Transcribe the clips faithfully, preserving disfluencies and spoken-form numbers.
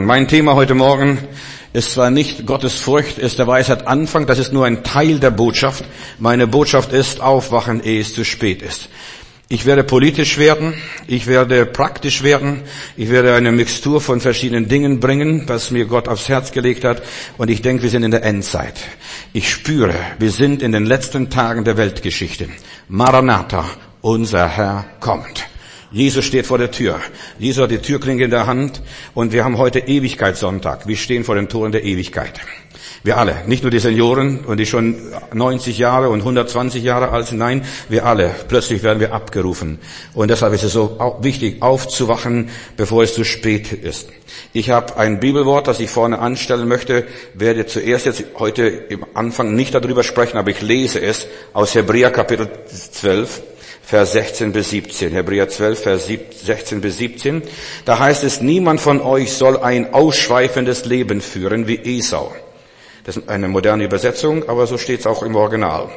Mein Thema heute Morgen ist zwar nicht Gottes Furcht, ist der Weisheit Anfang, das ist nur ein Teil der Botschaft. Meine Botschaft ist, aufwachen, ehe es zu spät ist. Ich werde politisch werden, ich werde praktisch werden, ich werde eine Mixtur von verschiedenen Dingen bringen, was mir Gott aufs Herz gelegt hat, und ich denke, wir sind in der Endzeit. Ich spüre, wir sind in den letzten Tagen der Weltgeschichte. Maranatha, unser Herr kommt. Jesus steht vor der Tür. Jesus hat die Türklinke in der Hand und wir haben heute Ewigkeitssonntag. Wir stehen vor den Toren der Ewigkeit. Wir alle, nicht nur die Senioren und die schon neunzig Jahre und hundertzwanzig Jahre alt sind, nein, wir alle. Plötzlich werden wir abgerufen. Und deshalb ist es so wichtig, aufzuwachen, bevor es zu spät ist. Ich habe ein Bibelwort, das ich vorne anstellen möchte, werde zuerst jetzt heute im Anfang nicht darüber sprechen, aber ich lese es aus Hebräer Kapitel zwölf. Vers sechzehn bis siebzehn, Hebräer zwölf, Vers sechzehn bis siebzehn. Da heißt es, niemand von euch soll ein ausschweifendes Leben führen wie Esau. Das ist eine moderne Übersetzung, aber so steht es auch im Original.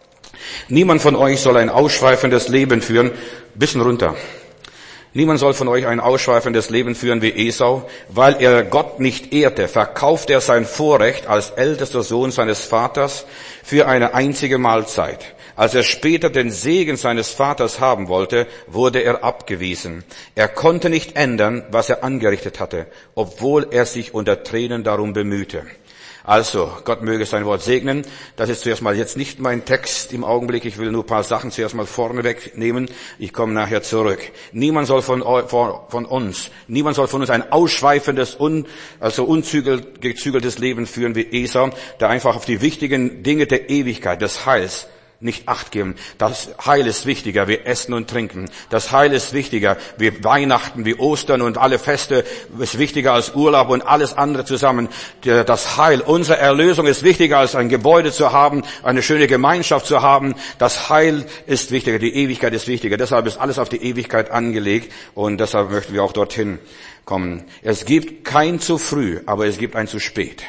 Niemand von euch soll ein ausschweifendes Leben führen, bisschen runter. Niemand soll von euch ein ausschweifendes Leben führen wie Esau, weil er Gott nicht ehrte, verkauft er sein Vorrecht als ältester Sohn seines Vaters für eine einzige Mahlzeit. Als er später den Segen seines Vaters haben wollte, wurde er abgewiesen. Er konnte nicht ändern, was er angerichtet hatte, obwohl er sich unter Tränen darum bemühte. Also, Gott möge sein Wort segnen. Das ist zuerst mal jetzt nicht mein Text im Augenblick. Ich will nur ein paar Sachen zuerst mal vorne wegnehmen. Ich komme nachher zurück. Niemand soll von, von uns, niemand soll von uns ein ausschweifendes, un, also ungezügeltes Leben führen wie Esau, der einfach auf die wichtigen Dinge der Ewigkeit, des Heils, nicht Acht geben. Das Heil ist wichtiger wie Essen und Trinken. Das Heil ist wichtiger wie Weihnachten, wie Ostern und alle Feste ist wichtiger als Urlaub und alles andere zusammen. Das Heil, unsere Erlösung ist wichtiger als ein Gebäude zu haben, eine schöne Gemeinschaft zu haben. Das Heil ist wichtiger, die Ewigkeit ist wichtiger. Deshalb ist alles auf die Ewigkeit angelegt und deshalb möchten wir auch dorthin kommen. Es gibt kein zu früh, aber es gibt ein zu spät.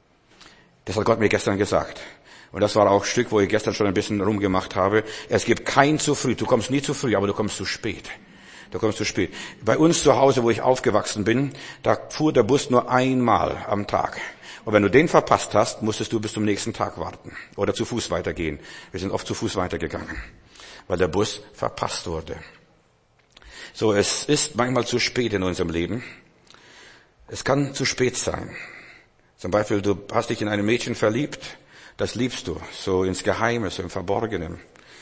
Das hat Gott mir gestern gesagt. Und das war auch ein Stück, wo ich gestern schon ein bisschen rumgemacht habe. Es gibt kein zu früh. Du kommst nie zu früh, aber du kommst zu spät. Du kommst zu spät. Bei uns zu Hause, wo ich aufgewachsen bin, da fuhr der Bus nur einmal am Tag. Und wenn du den verpasst hast, musstest du bis zum nächsten Tag warten. Oder zu Fuß weitergehen. Wir sind oft zu Fuß weitergegangen, weil der Bus verpasst wurde. So, es ist manchmal zu spät in unserem Leben. Es kann zu spät sein. Zum Beispiel, du hast dich in ein Mädchen verliebt. Das liebst du, so ins Geheime, so im Verborgenen.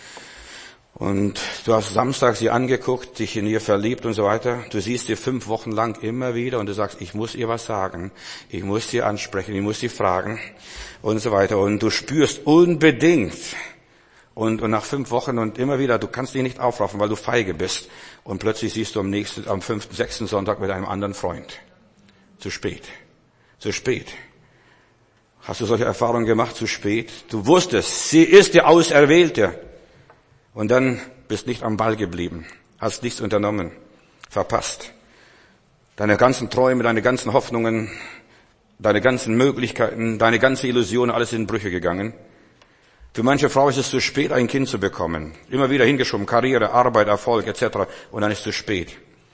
Und du hast Samstag sie angeguckt, dich in ihr verliebt und so weiter. Du siehst sie fünf Wochen lang immer wieder und du sagst, ich muss ihr was sagen. Ich muss sie ansprechen, ich muss sie fragen und so weiter. Und du spürst unbedingt. Und, und nach fünf Wochen und immer wieder, du kannst dich nicht aufraffen, weil du feige bist. Und plötzlich siehst du am nächsten, am fünften, sechsten Sonntag mit einem anderen Freund. Zu spät. Zu spät. Hast du solche Erfahrungen gemacht, zu spät? Du wusstest, sie ist die Auserwählte. Und dann bist nicht am Ball geblieben. Hast nichts unternommen. Verpasst. Deine ganzen Träume, deine ganzen Hoffnungen, deine ganzen Möglichkeiten, deine ganze Illusion, alles in Brüche gegangen. Für manche Frau ist es zu spät, ein Kind zu bekommen. Immer wieder hingeschoben, Karriere, Arbeit, Erfolg et cetera. Und dann ist es zu spät.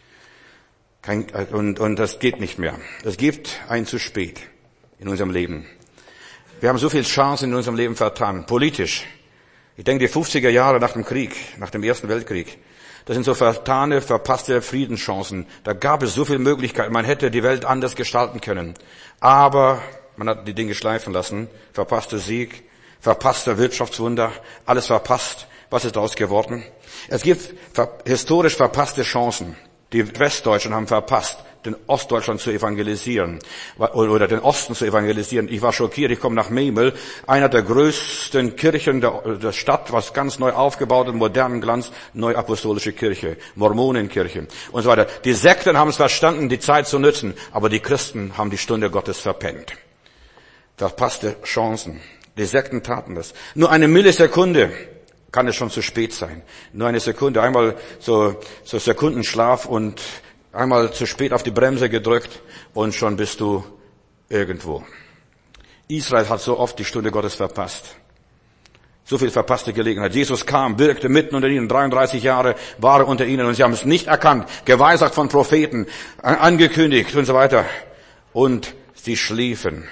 Kein, und, und das geht nicht mehr. Es gibt ein zu spät in unserem Leben. Wir haben so viele Chancen in unserem Leben vertan, politisch. Ich denke, die fünfziger Jahre nach dem Krieg, nach dem Ersten Weltkrieg, das sind so vertane, verpasste Friedenschancen. Da gab es so viele Möglichkeiten, man hätte die Welt anders gestalten können. Aber man hat die Dinge schleifen lassen, verpasste Sieg, verpasste Wirtschaftswunder, alles verpasst. Was ist daraus geworden? Es gibt historisch verpasste Chancen. Die Westdeutschen haben verpasst, den Ostdeutschland zu evangelisieren oder den Osten zu evangelisieren. Ich war schockiert, ich komme nach Memel, einer der größten Kirchen der, der Stadt, was ganz neu aufgebaut ist, modernen Glanz, neuapostolische Kirche, Mormonenkirche und so weiter. Die Sekten haben es verstanden, die Zeit zu nützen, aber die Christen haben die Stunde Gottes verpennt. Verpasste Chancen. Die Sekten taten das. Nur eine Millisekunde kann es schon zu spät sein. Nur eine Sekunde, einmal so, so Sekundenschlaf und einmal zu spät auf die Bremse gedrückt und schon bist du irgendwo. Israel hat so oft die Stunde Gottes verpasst. So viel verpasste Gelegenheit. Jesus kam, wirkte mitten unter ihnen, dreiunddreißig Jahre war er unter ihnen und sie haben es nicht erkannt, geweissagt von Propheten, angekündigt und so weiter. und sie schliefen.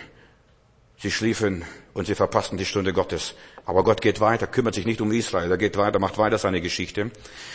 Sie schliefen und sie verpassten die Stunde Gottes. Aber Gott geht weiter, kümmert sich nicht um Israel. Er geht weiter, macht weiter seine Geschichte.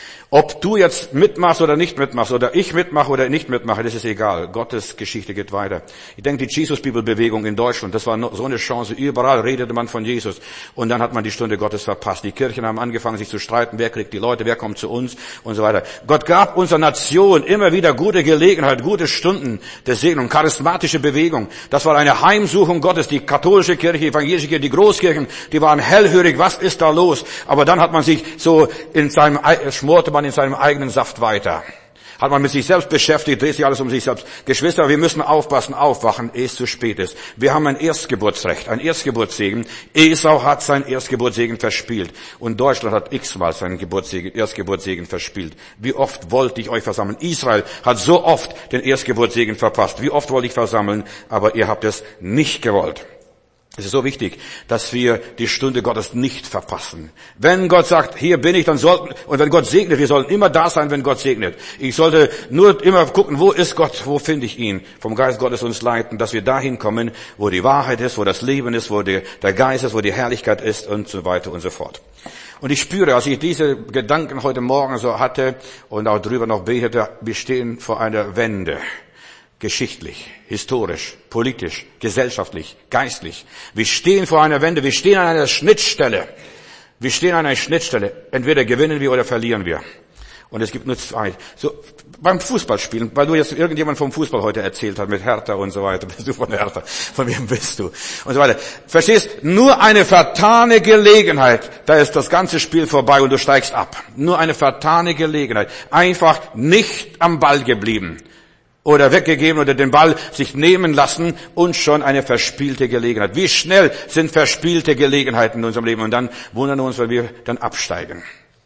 Ob du jetzt mitmachst oder nicht mitmachst, oder ich mitmache oder nicht mitmache, das ist egal. Gottes Geschichte geht weiter. Ich denke, die Jesus-Bibel-Bewegung in Deutschland, das war so eine Chance. Überall redete man von Jesus. Und dann hat man die Stunde Gottes verpasst. Die Kirchen haben angefangen, sich zu streiten. Wer kriegt die Leute? Wer kommt zu uns? Und so weiter. Gott gab unserer Nation immer wieder gute Gelegenheit, gute Stunden der Segnung, charismatische Bewegung. Das war eine Heimsuchung Gottes. Die katholische Kirche, die evangelische Kirche, die Großkirchen, die waren hellhörig. Was ist da los? Aber dann hat man sich so in seinem, schmorte man in seinem eigenen Saft weiter. Hat man mit sich selbst beschäftigt, dreht sich alles um sich selbst. Geschwister, wir müssen aufpassen, aufwachen, ehe es zu spät ist. Wir haben ein Erstgeburtsrecht, ein Erstgeburtssegen. Esau hat sein Erstgeburtssegen verspielt. Und Deutschland hat x-mal seinen Geburtssegen, Erstgeburtssegen verspielt. Wie oft wollte ich euch versammeln? Israel hat so oft den Erstgeburtssegen verpasst. Wie oft wollte ich versammeln? Aber ihr habt es nicht gewollt. Es ist so wichtig, dass wir die Stunde Gottes nicht verpassen. Wenn Gott sagt, hier bin ich, dann sollten, und wenn Gott segnet, wir sollten immer da sein, wenn Gott segnet. Ich sollte nur immer gucken, wo ist Gott, wo finde ich ihn? Vom Geist Gottes uns leiten, dass wir dahin kommen, wo die Wahrheit ist, wo das Leben ist, wo die, der Geist ist, wo die Herrlichkeit ist und so weiter und so fort. Und ich spüre, als ich diese Gedanken heute Morgen so hatte und auch drüber noch betete, wir stehen vor einer Wende. Geschichtlich, historisch, politisch, gesellschaftlich, geistlich. Wir stehen vor einer Wende, wir stehen an einer Schnittstelle. Wir stehen an einer Schnittstelle. Entweder gewinnen wir oder verlieren wir. Und es gibt nur zwei. So, beim Fußballspielen, weil du jetzt irgendjemand vom Fußball heute erzählt hast, mit Hertha und so weiter. Bist du von Hertha? Von wem bist du? Und so weiter. Verstehst? Nur eine vertane Gelegenheit, da ist das ganze Spiel vorbei und du steigst ab. Nur eine vertane Gelegenheit. Einfach nicht am Ball geblieben. Oder weggegeben oder den Ball sich nehmen lassen und schon eine verspielte Gelegenheit. Wie schnell sind verspielte Gelegenheiten in unserem Leben und dann wundern wir uns, weil wir dann absteigen.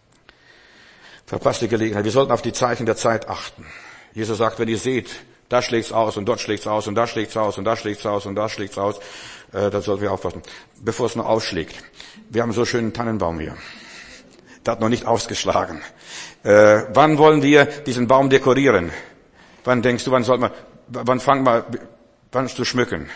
Verpasste Gelegenheit. Wir sollten auf die Zeichen der Zeit achten. Jesus sagt, wenn ihr seht, da schlägt's aus und dort schlägt's aus und da schlägt's aus und da schlägt's aus und da schlägt's aus, äh, dann sollten wir aufpassen, bevor es noch ausschlägt. Wir haben so einen schönen Tannenbaum hier. Der hat noch nicht ausgeschlagen. Äh, wann wollen wir diesen Baum dekorieren? Wann denkst du, wann soll man, wann fangen wir, wann zu schmücken?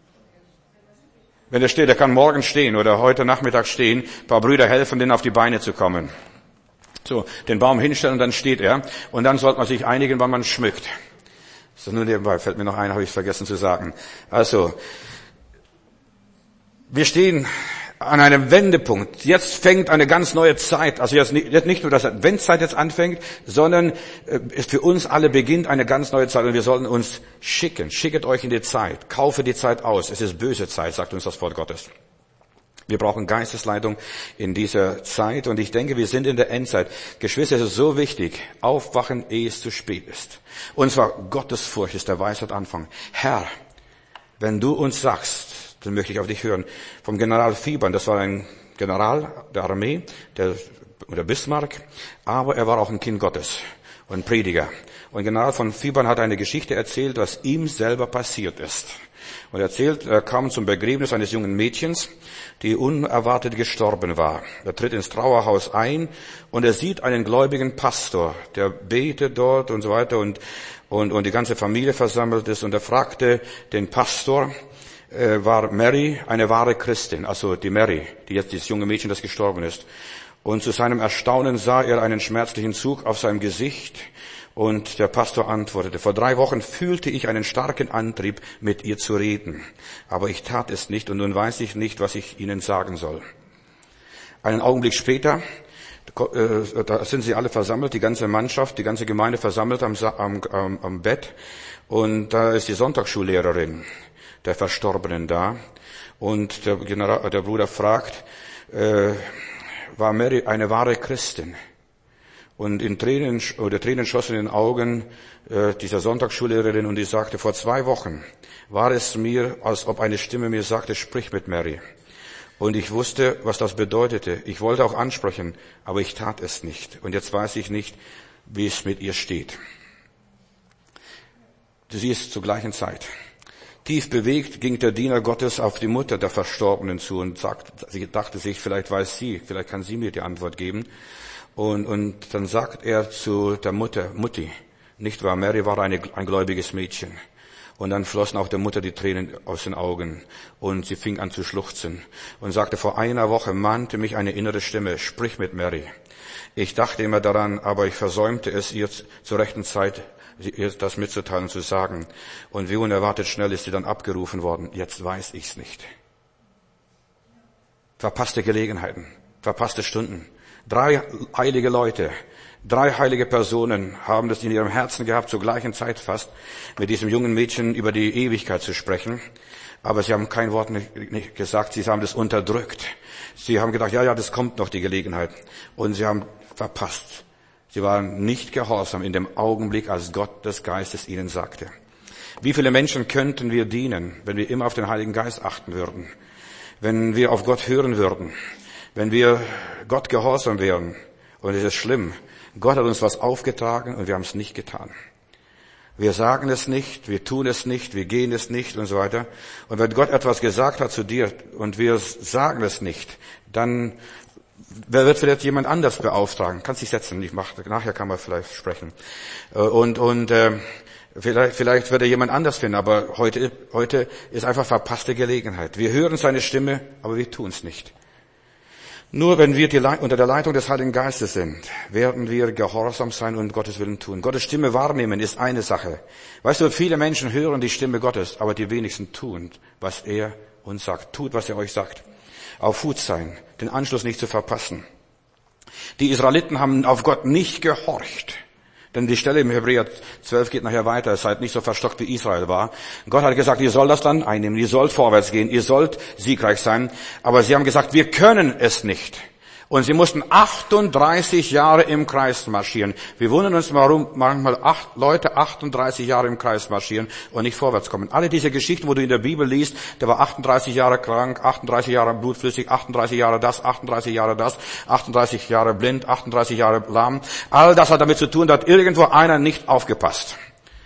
Wenn der steht, der kann morgen stehen oder heute Nachmittag stehen. Ein paar Brüder helfen, denen auf die Beine zu kommen. So, den Baum hinstellen und dann steht er. Und dann sollte man sich einigen, wann man schmückt. So, nur nebenbei, fällt mir noch ein, habe ich vergessen zu sagen. Also, wir stehen an einem Wendepunkt. Jetzt fängt eine ganz neue Zeit, also jetzt nicht, nicht nur, dass Adventszeit jetzt anfängt, sondern äh, für uns alle beginnt eine ganz neue Zeit und wir sollten uns schicken. Schicket euch in die Zeit. Kaufe die Zeit aus. Es ist böse Zeit, sagt uns das Wort Gottes. Wir brauchen Geistesleitung in dieser Zeit und ich denke, wir sind in der Endzeit. Geschwister, es ist so wichtig, aufwachen, ehe es zu spät ist. Und zwar Gottesfurcht ist der Weisheit Anfang. Herr, wenn du uns sagst, dann möchte ich auf dich hören. Vom General Fiebern, das war ein General der Armee, der, der Bismarck, aber er war auch ein Kind Gottes und ein Prediger. Und General von Fiebern hat eine Geschichte erzählt, was ihm selber passiert ist. Und er erzählt, er kam zum Begräbnis eines jungen Mädchens, die unerwartet gestorben war. Er tritt ins Trauerhaus ein und er sieht einen gläubigen Pastor, der betet dort und so weiter und, und, und die ganze Familie versammelt ist. Und er fragte den Pastor, war Mary eine wahre Christin, also die Mary, die jetzt dieses junge Mädchen, das gestorben ist. Und zu seinem Erstaunen sah er einen schmerzlichen Zug auf seinem Gesicht und der Pastor antwortete, vor drei Wochen fühlte ich einen starken Antrieb, mit ihr zu reden, aber ich tat es nicht und nun weiß ich nicht, was ich Ihnen sagen soll. Einen Augenblick später, da sind sie alle versammelt, die ganze Mannschaft, die ganze Gemeinde versammelt am, am, am Bett und da ist die Sonntagsschullehrerin der Verstorbenen da. Und der, General, der Bruder fragt, äh, war Mary eine wahre Christin? Und in Tränen, oder Tränen schossen in den Augen äh, dieser Sonntagsschullehrerin und die sagte, vor zwei Wochen war es mir, als ob eine Stimme mir sagte, sprich mit Mary. Und ich wusste, was das bedeutete. Ich wollte auch ansprechen, aber ich tat es nicht. Und jetzt weiß ich nicht, wie es mit ihr steht. Du siehst zur gleichen Zeit. Tief bewegt ging der Diener Gottes auf die Mutter der Verstorbenen zu und sagt, sie dachte sich, vielleicht weiß sie, vielleicht kann sie mir die Antwort geben. Und, und dann sagt er zu der Mutter, Mutti, nicht wahr, Mary war eine, ein gläubiges Mädchen. Und dann flossen auch der Mutter die Tränen aus den Augen und sie fing an zu schluchzen und sagte, vor einer Woche mahnte mich eine innere Stimme, sprich mit Mary. Ich dachte immer daran, aber ich versäumte es, ihr zur rechten Zeit ihr das mitzuteilen und zu sagen. Und wie unerwartet schnell ist sie dann abgerufen worden. Jetzt weiß ich's nicht. Verpasste Gelegenheiten, verpasste Stunden. Drei heilige Leute, drei heilige Personen haben das in ihrem Herzen gehabt, zur gleichen Zeit fast, mit diesem jungen Mädchen über die Ewigkeit zu sprechen. Aber sie haben kein Wort nicht, nicht gesagt, sie haben das unterdrückt. Sie haben gedacht, ja, ja, das kommt noch, die Gelegenheit. Und sie haben verpasst. Sie waren nicht gehorsam in dem Augenblick, als Gott des Geistes ihnen sagte. Wie viele Menschen könnten wir dienen, wenn wir immer auf den Heiligen Geist achten würden? Wenn wir auf Gott hören würden? Wenn wir Gott gehorsam wären? Und es ist schlimm. Gott hat uns was aufgetragen und wir haben es nicht getan. Wir sagen es nicht, wir tun es nicht, wir gehen es nicht und so weiter. Und wenn Gott etwas gesagt hat zu dir und wir sagen es nicht, dann wer wird vielleicht jemand anders beauftragen? Kannst dich setzen, ich mach, nachher kann man vielleicht sprechen. Und, und äh, vielleicht, vielleicht wird er jemand anders finden, aber heute, heute ist einfach verpasste Gelegenheit. Wir hören seine Stimme, aber wir tun es nicht. Nur wenn wir die, unter der Leitung des Heiligen Geistes sind, werden wir gehorsam sein und Gottes Willen tun. Gottes Stimme wahrnehmen ist eine Sache. Weißt du, viele Menschen hören die Stimme Gottes, aber die wenigsten tun, was er uns sagt. Tut, was er euch sagt. Auf Hut sein, den Anschluss nicht zu verpassen. Die Israeliten haben auf Gott nicht gehorcht. Denn die Stelle im Hebräer zwölf geht nachher weiter. Seid nicht so verstockt, wie Israel war. Gott hat gesagt, ihr sollt das Land einnehmen, ihr sollt vorwärts gehen, ihr sollt siegreich sein. Aber sie haben gesagt, wir können es nicht. Und sie mussten achtunddreißig Jahre im Kreis marschieren. Wir wundern uns, warum manchmal acht Leute achtunddreißig Jahre im Kreis marschieren und nicht vorwärts kommen. Alle diese Geschichten, wo du in der Bibel liest, der war achtunddreißig Jahre krank, achtunddreißig Jahre blutflüssig, achtunddreißig Jahre das, achtunddreißig Jahre das, achtunddreißig Jahre blind, achtunddreißig Jahre lahm. All das hat damit zu tun, dass irgendwo einer nicht aufgepasst.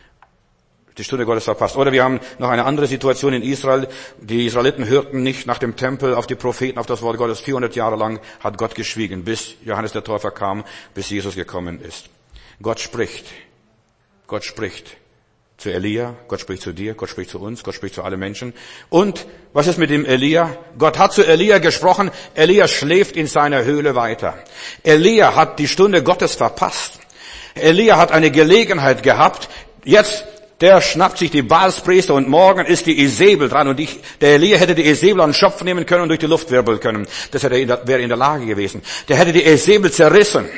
Die Stunde Gottes verpasst. Oder wir haben noch eine andere Situation in Israel. Die Israeliten hörten nicht nach dem Tempel auf die Propheten, auf das Wort Gottes. vierhundert Jahre lang hat Gott geschwiegen, bis Johannes der Täufer kam, bis Jesus gekommen ist. Gott spricht. Gott spricht zu Elia, Gott spricht zu dir, Gott spricht zu uns, Gott spricht zu allen Menschen. Und was ist mit dem Elia? Gott hat zu Elia gesprochen. Elia schläft in seiner Höhle weiter. Elia hat die Stunde Gottes verpasst. Elia hat eine Gelegenheit gehabt. Jetzt Der schnappt sich die Baalspriester und morgen ist die Isabel dran und ich, der Elia hätte die Isabel an den Schopf nehmen können und durch die Luft wirbeln können. Das hätte er, wäre in der Lage gewesen. Der hätte die Isabel zerrissen.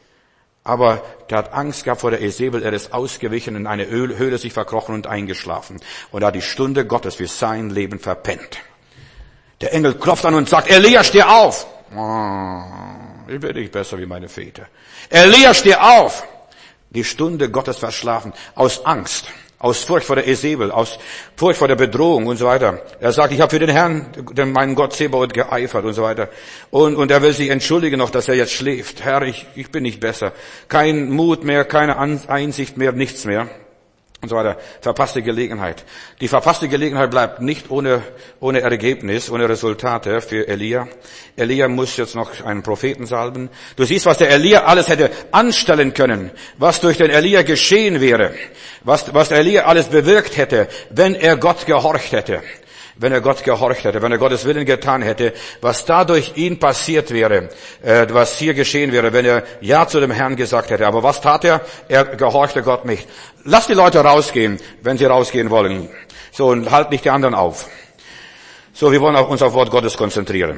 Aber der hat Angst gehabt vor der Isabel. Er ist ausgewichen, in eine Höhle sich verkrochen und eingeschlafen. Und er hat die Stunde Gottes für sein Leben verpennt. Der Engel klopft an und sagt, Elia, steh auf. Oh, ich bin nicht besser wie meine Väter. Elia, steh auf. Die Stunde Gottes verschlafen. Aus Angst. Aus Furcht vor der Isabel, aus Furcht vor der Bedrohung und so weiter. Er sagt, ich habe für den Herrn, den meinen Gott Zebaoth, geeifert und so weiter. Und, und er will sich entschuldigen noch, dass er jetzt schläft. Herr, ich, ich bin nicht besser. Kein Mut mehr, keine Einsicht mehr, nichts mehr. Und so weiter. Verpasste Gelegenheit. Die verpasste Gelegenheit bleibt nicht ohne, ohne Ergebnis, ohne Resultate für Elia. Elia muss jetzt noch einen Propheten salben. Du siehst, was der Elia alles hätte anstellen können, was durch den Elia geschehen wäre, was, was der Elia alles bewirkt hätte, wenn er Gott gehorcht hätte. Wenn er Gott gehorcht hätte, wenn er Gottes Willen getan hätte, was dadurch ihn passiert wäre, äh, was hier geschehen wäre, wenn er Ja zu dem Herrn gesagt hätte. Aber was tat er? Er gehorchte Gott nicht. Lass die Leute rausgehen, wenn sie rausgehen wollen. So, und halt nicht die anderen auf. So, wir wollen uns auf Wort Gottes konzentrieren.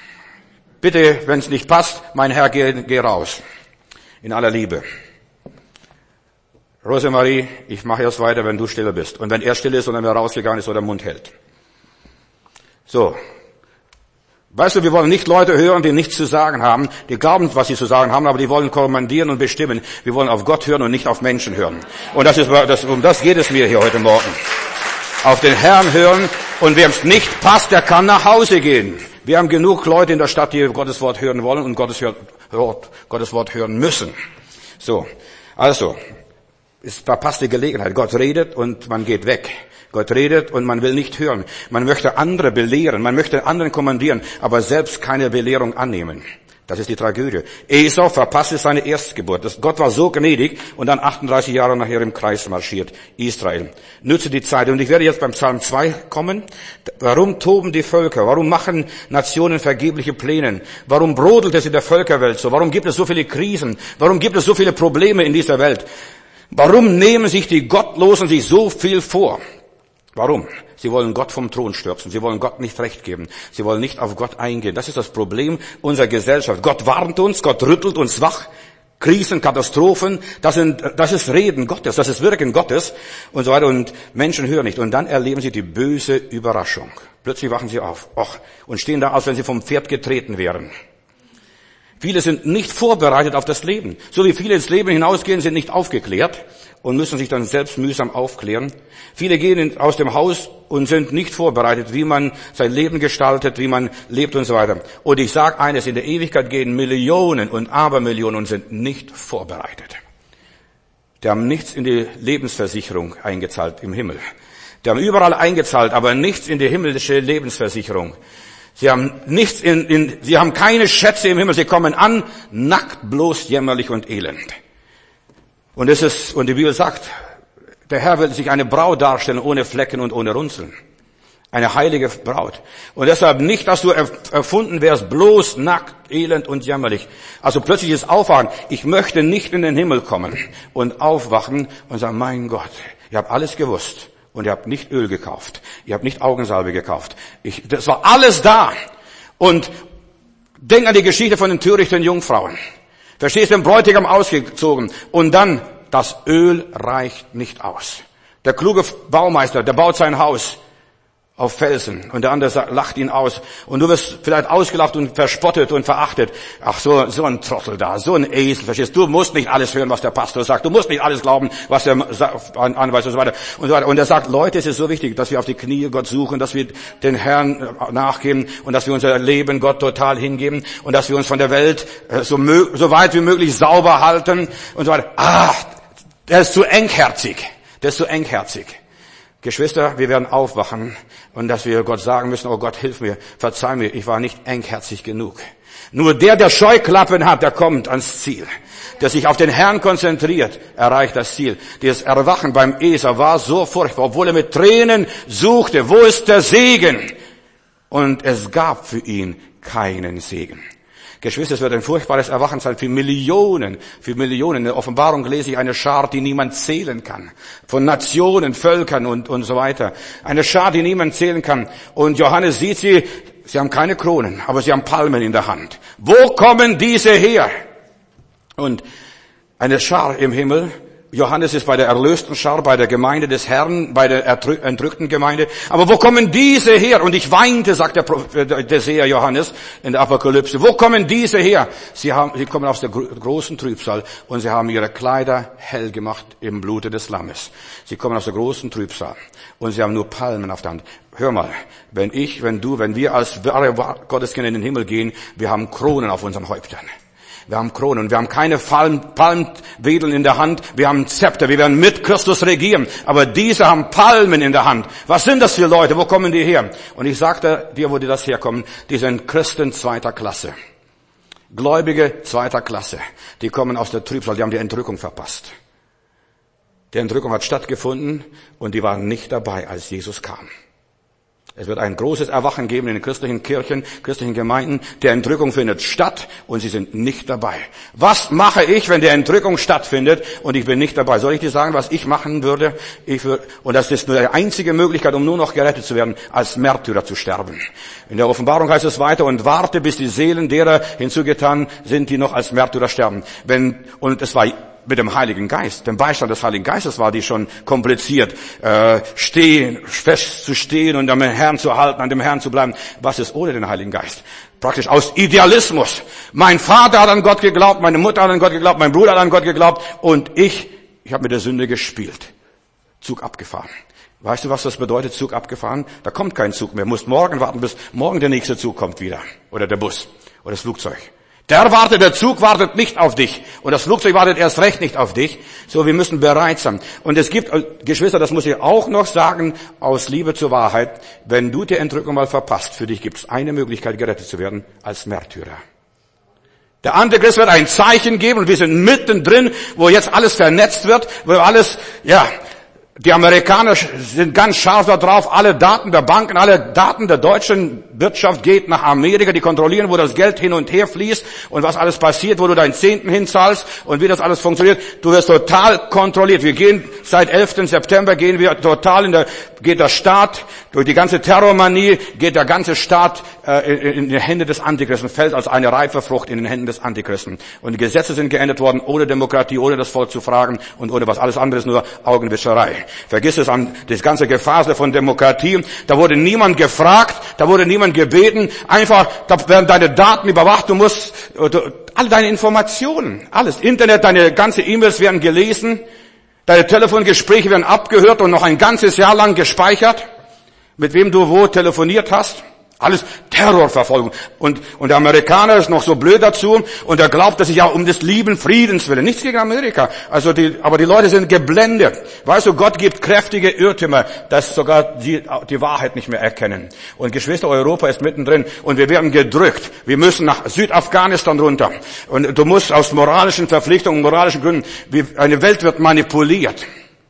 Bitte, wenn es nicht passt, mein Herr, geh, geh raus. In aller Liebe. Rosemarie, ich mache erst weiter, wenn du still bist. Und wenn er still ist und wenn er rausgegangen ist oder den Mund hält. So. Weißt du, wir wollen nicht Leute hören, die nichts zu sagen haben, die glauben, was sie zu sagen haben, aber die wollen kommandieren und bestimmen. Wir wollen auf Gott hören und nicht auf Menschen hören. Und das ist, das, um das geht es mir hier heute Morgen. Auf den Herrn hören und wem es nicht passt, der kann nach Hause gehen. Wir haben genug Leute in der Stadt, die Gottes Wort hören wollen und Gottes, Wort, Gottes Wort hören müssen. So. Also. Ist verpasste Gelegenheit. Gott redet und man geht weg. Gott redet und man will nicht hören. Man möchte andere belehren, man möchte anderen kommandieren, aber selbst keine Belehrung annehmen. Das ist die Tragödie. Esau verpasste seine Erstgeburt. Das, Gott war so gnädig und dann achtunddreißig Jahre nachher im Kreis marschiert. Israel. Nütze die Zeit. Und ich werde jetzt beim Psalm zwei kommen. Warum toben die Völker? Warum machen Nationen vergebliche Pläne? Warum brodelt es in der Völkerwelt so? Warum gibt es so viele Krisen? Warum gibt es so viele Probleme in dieser Welt? Warum nehmen sich die Gottlosen sich so viel vor? Warum? Sie wollen Gott vom Thron stürzen. Sie wollen Gott nicht recht geben. Sie wollen nicht auf Gott eingehen. Das ist das Problem unserer Gesellschaft. Gott warnt uns, Gott rüttelt uns wach. Krisen, Katastrophen, das sind, das ist Reden Gottes, das ist Wirken Gottes und so weiter. Und Menschen hören nicht. Und dann erleben sie die böse Überraschung. Plötzlich wachen sie auf, och, und stehen da, als wenn sie vom Pferd getreten wären. Viele sind nicht vorbereitet auf das Leben. So wie viele ins Leben hinausgehen, sind nicht aufgeklärt und müssen sich dann selbst mühsam aufklären. Viele gehen aus dem Haus und sind nicht vorbereitet, wie man sein Leben gestaltet, wie man lebt und so weiter. Und ich sage eines, in der Ewigkeit gehen Millionen und Abermillionen und sind nicht vorbereitet. Die haben nichts in die Lebensversicherung eingezahlt im Himmel. Die haben überall eingezahlt, aber nichts in die himmlische Lebensversicherung. Sie haben nichts in, in, sie haben keine Schätze im Himmel. Sie kommen an, nackt, bloß, jämmerlich und elend. Und es ist, und die Bibel sagt, der Herr will sich eine Braut darstellen, ohne Flecken und ohne Runzeln. Eine heilige Braut. Und deshalb nicht, dass du erfunden wärst, bloß, nackt, elend und jämmerlich. Also plötzliches Aufwachen. Ich möchte nicht in den Himmel kommen und aufwachen und sagen, mein Gott, ich habe alles gewusst. Und ihr habt nicht Öl gekauft. Ihr habt nicht Augensalbe gekauft. Ich, das war alles da. Und denk an die Geschichte von den törichten Jungfrauen. Verstehst du, den Bräutigam ausgezogen. Und dann, das Öl reicht nicht aus. Der kluge Baumeister, der baut sein Haus auf Felsen. Und der andere lacht ihn aus. Und du wirst vielleicht ausgelacht und verspottet und verachtet. Ach, so, so ein Trottel da, so ein Esel, verstehst du? Du musst nicht alles hören, was der Pastor sagt. Du musst nicht alles glauben, was er anweist und so weiter. Und so weiter. Und er sagt, Leute, es ist so wichtig, dass wir auf die Knie Gott suchen, dass wir den Herrn nachgeben und dass wir unser Leben Gott total hingeben und dass wir uns von der Welt so, so weit wie möglich sauber halten und so weiter. Ah, der ist zu engherzig. Der ist zu engherzig. Geschwister, wir werden aufwachen und dass wir Gott sagen müssen, oh Gott, hilf mir, verzeih mir, ich war nicht engherzig genug. Nur der, der Scheuklappen hat, der kommt ans Ziel. Der sich auf den Herrn konzentriert, erreicht das Ziel. Das Erwachen beim Esau war so furchtbar, obwohl er mit Tränen suchte, wo ist der Segen? Und es gab für ihn keinen Segen. Geschwister, es wird ein furchtbares Erwachen sein für Millionen, für Millionen. In der Offenbarung lese ich eine Schar, die niemand zählen kann. Von Nationen, Völkern und, und so weiter. Eine Schar, die niemand zählen kann. Und Johannes sieht sie, sie haben keine Kronen, aber sie haben Palmen in der Hand. Wo kommen diese her? Und eine Schar im Himmel. Johannes ist bei der erlösten Schar, bei der Gemeinde des Herrn, bei der entrückten Gemeinde. Aber wo kommen diese her? Und ich weinte, sagt der, der Seher Johannes in der Apokalypse. Wo kommen diese her? Sie haben, sie kommen aus der großen Trübsal und sie haben ihre Kleider hell gemacht im Blute des Lammes. Sie kommen aus der großen Trübsal und sie haben nur Palmen auf der Hand. Hör mal, wenn ich, wenn du, wenn wir als wahre Gotteskinder in den Himmel gehen, wir haben Kronen auf unseren Häuptern. Wir haben Kronen, wir haben keine Palmwedeln in der Hand, wir haben Zepter, wir werden mit Christus regieren. Aber diese haben Palmen in der Hand. Was sind das für Leute? Wo kommen die her? Und ich sagte dir, wo die das herkommen, die sind Christen zweiter Klasse. Gläubige zweiter Klasse. Die kommen aus der Trübsal, die haben die Entrückung verpasst. Die Entrückung hat stattgefunden und die waren nicht dabei, als Jesus kam. Es wird ein großes Erwachen geben in den christlichen Kirchen, christlichen Gemeinden. Die Entrückung findet statt und sie sind nicht dabei. Was mache ich, wenn die Entrückung stattfindet und ich bin nicht dabei? Soll ich dir sagen, was ich machen würde? Ich würde, und das ist nur die einzige Möglichkeit, um nur noch gerettet zu werden, als Märtyrer zu sterben. In der Offenbarung heißt es weiter, und warte, bis die Seelen derer hinzugetan sind, die noch als Märtyrer sterben. Wenn, und es war mit dem Heiligen Geist, dem Beistand des Heiligen Geistes war die schon kompliziert. Äh, stehen, fest zu stehen und am Herrn zu halten, an dem Herrn zu bleiben. Was ist ohne den Heiligen Geist? Praktisch aus Idealismus. Mein Vater hat an Gott geglaubt, meine Mutter hat an Gott geglaubt, mein Bruder hat an Gott geglaubt und ich, ich habe mit der Sünde gespielt. Zug abgefahren. Weißt du, was das bedeutet, Zug abgefahren? Da kommt kein Zug mehr. Du musst morgen warten, bis morgen der nächste Zug kommt wieder. Oder der Bus. Oder das Flugzeug. Der wartet, der Zug wartet nicht auf dich. Und das Flugzeug wartet erst recht nicht auf dich. So, wir müssen bereit sein. Und es gibt, Geschwister, das muss ich auch noch sagen, aus Liebe zur Wahrheit, wenn du die Entrückung mal verpasst, für dich gibt es eine Möglichkeit, gerettet zu werden, als Märtyrer. Der Antichrist wird ein Zeichen geben und wir sind mittendrin, wo jetzt alles vernetzt wird, wo alles, ja, die Amerikaner sind ganz scharf da drauf, alle Daten der Banken, alle Daten der deutschen Wirtschaft geht nach Amerika, die kontrollieren, wo das Geld hin und her fließt und was alles passiert, wo du deinen Zehnten hinzahlst und wie das alles funktioniert. Du wirst total kontrolliert. Wir gehen seit elften September gehen wir total in der, geht der Staat, durch die ganze Terrormanie geht der ganze Staat äh, in, in die Hände des Antichristen, fällt als eine reife Frucht in den Händen des Antichristen. Und die Gesetze sind geändert worden, ohne Demokratie, ohne das Volk zu fragen und ohne was. Alles andere ist nur Augenwischerei. Vergiss es an das ganze Gefasel von Demokratie. Da wurde niemand gefragt, da wurde niemand gebeten. Einfach, da werden deine Daten überwacht. Du musst, du, alle deine Informationen, alles. Internet, deine ganze E-Mails werden gelesen. Deine Telefongespräche werden abgehört und noch ein ganzes Jahr lang gespeichert. Mit wem du wo telefoniert hast. Alles Terrorverfolgung. Und, und der Amerikaner ist noch so blöd dazu und er glaubt, dass ich ja um des lieben Friedens willen. Nichts gegen Amerika. Also die, aber die Leute sind geblendet. Weißt du, Gott gibt kräftige Irrtümer, dass sogar die, die Wahrheit nicht mehr erkennen. Und Geschwister, Europa ist mittendrin und wir werden gedrückt. Wir müssen nach Südafghanistan runter. Und du musst aus moralischen Verpflichtungen, moralischen Gründen, eine Welt wird manipuliert.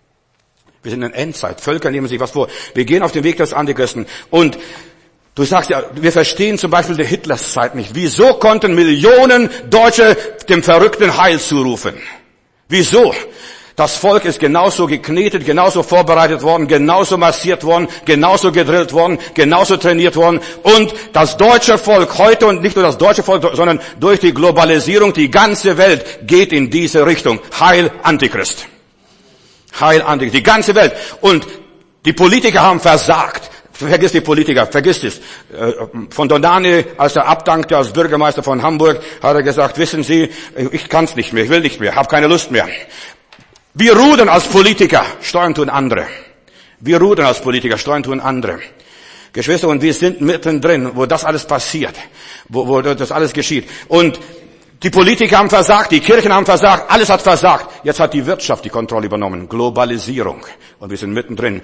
Wir sind in Endzeit. Völker nehmen sich was vor. Wir gehen auf den Weg des Antichristen. Und du sagst ja, wir verstehen zum Beispiel die Hitlers Zeit nicht. Wieso konnten Millionen Deutsche dem Verrückten Heil zurufen? Wieso? Das Volk ist genauso geknetet, genauso vorbereitet worden, genauso massiert worden, genauso gedrillt worden, genauso trainiert worden. Und das deutsche Volk heute, und nicht nur das deutsche Volk, sondern durch die Globalisierung, die ganze Welt geht in diese Richtung. Heil Antichrist. Heil Antichrist. Die ganze Welt. Und die Politiker haben versagt. Vergiss die Politiker, vergiss es. Von Donani, als er abdankte als Bürgermeister von Hamburg, hat er gesagt, wissen Sie, ich kann's nicht mehr, ich will nicht mehr, habe keine Lust mehr. Wir rudern als Politiker, Steuern tun andere. Wir rudern als Politiker, Steuern tun andere. Geschwister, und wir sind mittendrin, wo das alles passiert, wo, wo das alles geschieht. Und die Politiker haben versagt, die Kirchen haben versagt, alles hat versagt. Jetzt hat die Wirtschaft die Kontrolle übernommen, Globalisierung. Und wir sind mittendrin.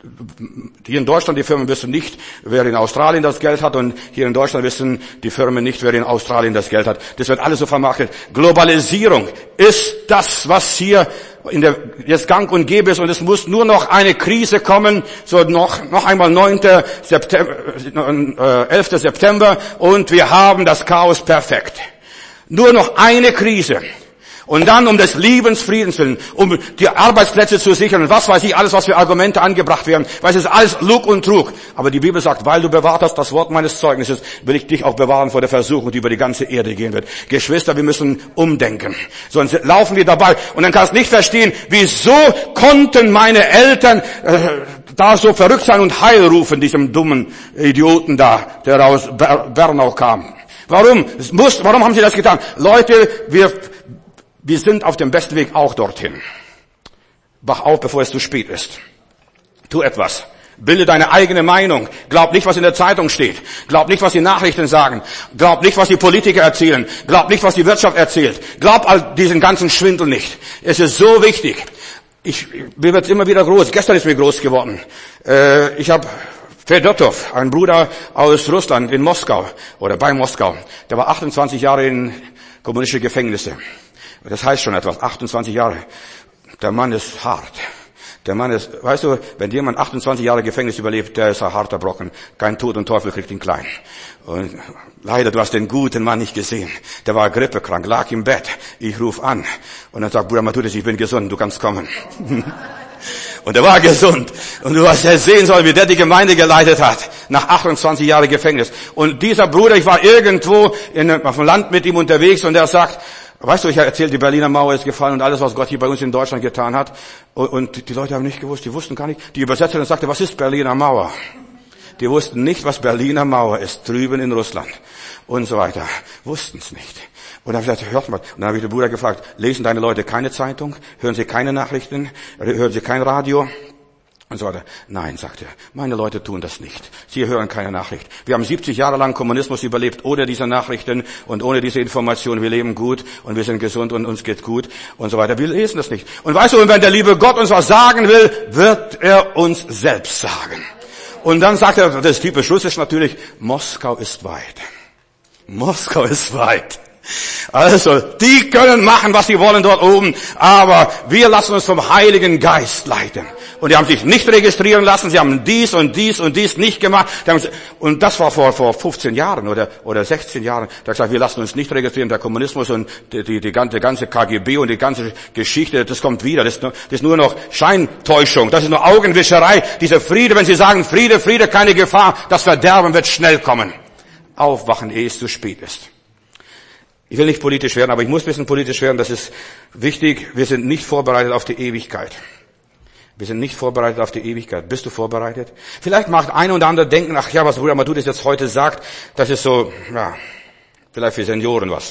Hier in Deutschland, die Firmen wissen nicht, wer in Australien das Geld hat, und hier in Deutschland wissen die Firmen nicht, wer in Australien das Geld hat. Das wird alles so vermarktet. Globalisierung ist das, was hier in der, jetzt gang und gäbe ist, und es muss nur noch eine Krise kommen, so noch, noch einmal neunten September, äh, elften September, und wir haben das Chaos perfekt. Nur noch eine Krise. Und dann um des Liebens, Friedens willen, um die Arbeitsplätze zu sichern und was weiß ich, alles, was für Argumente angebracht werden, weil es ist alles Lug und Trug. Aber die Bibel sagt, weil du bewahrt hast das Wort meines Zeugnisses, will ich dich auch bewahren vor der Versuchung, die über die ganze Erde gehen wird. Geschwister, wir müssen umdenken. Sonst laufen wir dabei. Und dann kannst du nicht verstehen, wieso konnten meine Eltern äh, da so verrückt sein und Heil rufen, diesem dummen Idioten da, der aus Bernau kam. Warum? Es muss, warum haben sie das getan? Leute, wir Wir sind auf dem besten Weg auch dorthin. Wach auf, bevor es zu spät ist. Tu etwas. Bilde deine eigene Meinung. Glaub nicht, was in der Zeitung steht. Glaub nicht, was die Nachrichten sagen. Glaub nicht, was die Politiker erzählen. Glaub nicht, was die Wirtschaft erzählt. Glaub all diesen ganzen Schwindel nicht. Es ist so wichtig. Ich, mir wird immer wieder groß. Gestern ist mir groß geworden. Äh, ich habe Fedotov, ein Bruder aus Russland in Moskau oder bei Moskau. Der war achtundzwanzig Jahre in kommunistische Gefängnisse. Das heißt schon etwas, achtundzwanzig Jahre. Der Mann ist hart. Der Mann ist, weißt du, wenn jemand achtundzwanzig Jahre Gefängnis überlebt, der ist ein harter Brocken. Kein Tod und Teufel kriegt ihn klein. Und leider, du hast den guten Mann nicht gesehen. Der war grippekrank, lag im Bett. Ich ruf an. Und dann sagt Bruder Matthäus, ich bin gesund, du kannst kommen. Und er war gesund. Und du hast ja sehen sollen, wie der die Gemeinde geleitet hat. Nach achtundzwanzig Jahren Gefängnis. Und dieser Bruder, ich war irgendwo in, auf dem Land mit ihm unterwegs, und er sagt, weißt du, ich erzähle, die Berliner Mauer ist gefallen und alles, was Gott hier bei uns in Deutschland getan hat. Und die Leute haben nicht gewusst, die wussten gar nicht. Die Übersetzerin sagte, was ist Berliner Mauer? Die wussten nicht, was Berliner Mauer ist, drüben in Russland und so weiter. Wussten es nicht. Und dann habe ich gesagt, hört mal. Und dann habe ich den Bruder gefragt, lesen deine Leute keine Zeitung? Hören sie keine Nachrichten? Hören sie kein Radio? Und so weiter. Nein, sagt er, meine Leute tun das nicht. Sie hören keine Nachricht. Wir haben siebzig Jahre lang Kommunismus überlebt, ohne diese Nachrichten und ohne diese Informationen. Wir leben gut und wir sind gesund und uns geht gut und so weiter. Wir lesen das nicht. Und weißt du, und wenn der liebe Gott uns was sagen will, wird er uns selbst sagen. Und dann sagt er, das typisch Russisch natürlich, Moskau ist weit. Moskau ist weit. Also, die können machen, was sie wollen dort oben, aber wir lassen uns vom Heiligen Geist leiten. Und die haben sich nicht registrieren lassen, sie haben dies und dies und dies nicht gemacht. Und das war vor, vor fünfzehn Jahren oder, oder sechzehn Jahren. Da gesagt, wir lassen uns nicht registrieren, der Kommunismus und die, die, die ganze, ganze K G B und die ganze Geschichte, das kommt wieder. Das ist, nur, das ist nur noch Scheintäuschung, das ist nur Augenwischerei. Dieser Friede, wenn sie sagen, Friede, Friede, keine Gefahr, das Verderben wird schnell kommen. Aufwachen, ehe es zu spät ist. Ich will nicht politisch werden, aber ich muss ein bisschen politisch werden, das ist wichtig. Wir sind nicht vorbereitet auf die Ewigkeit. Wir sind nicht vorbereitet auf die Ewigkeit. Bist du vorbereitet? Vielleicht mag ein oder andere denken, ach ja, was Bruder Madhu das jetzt heute sagt, das ist so, ja, vielleicht für Senioren was,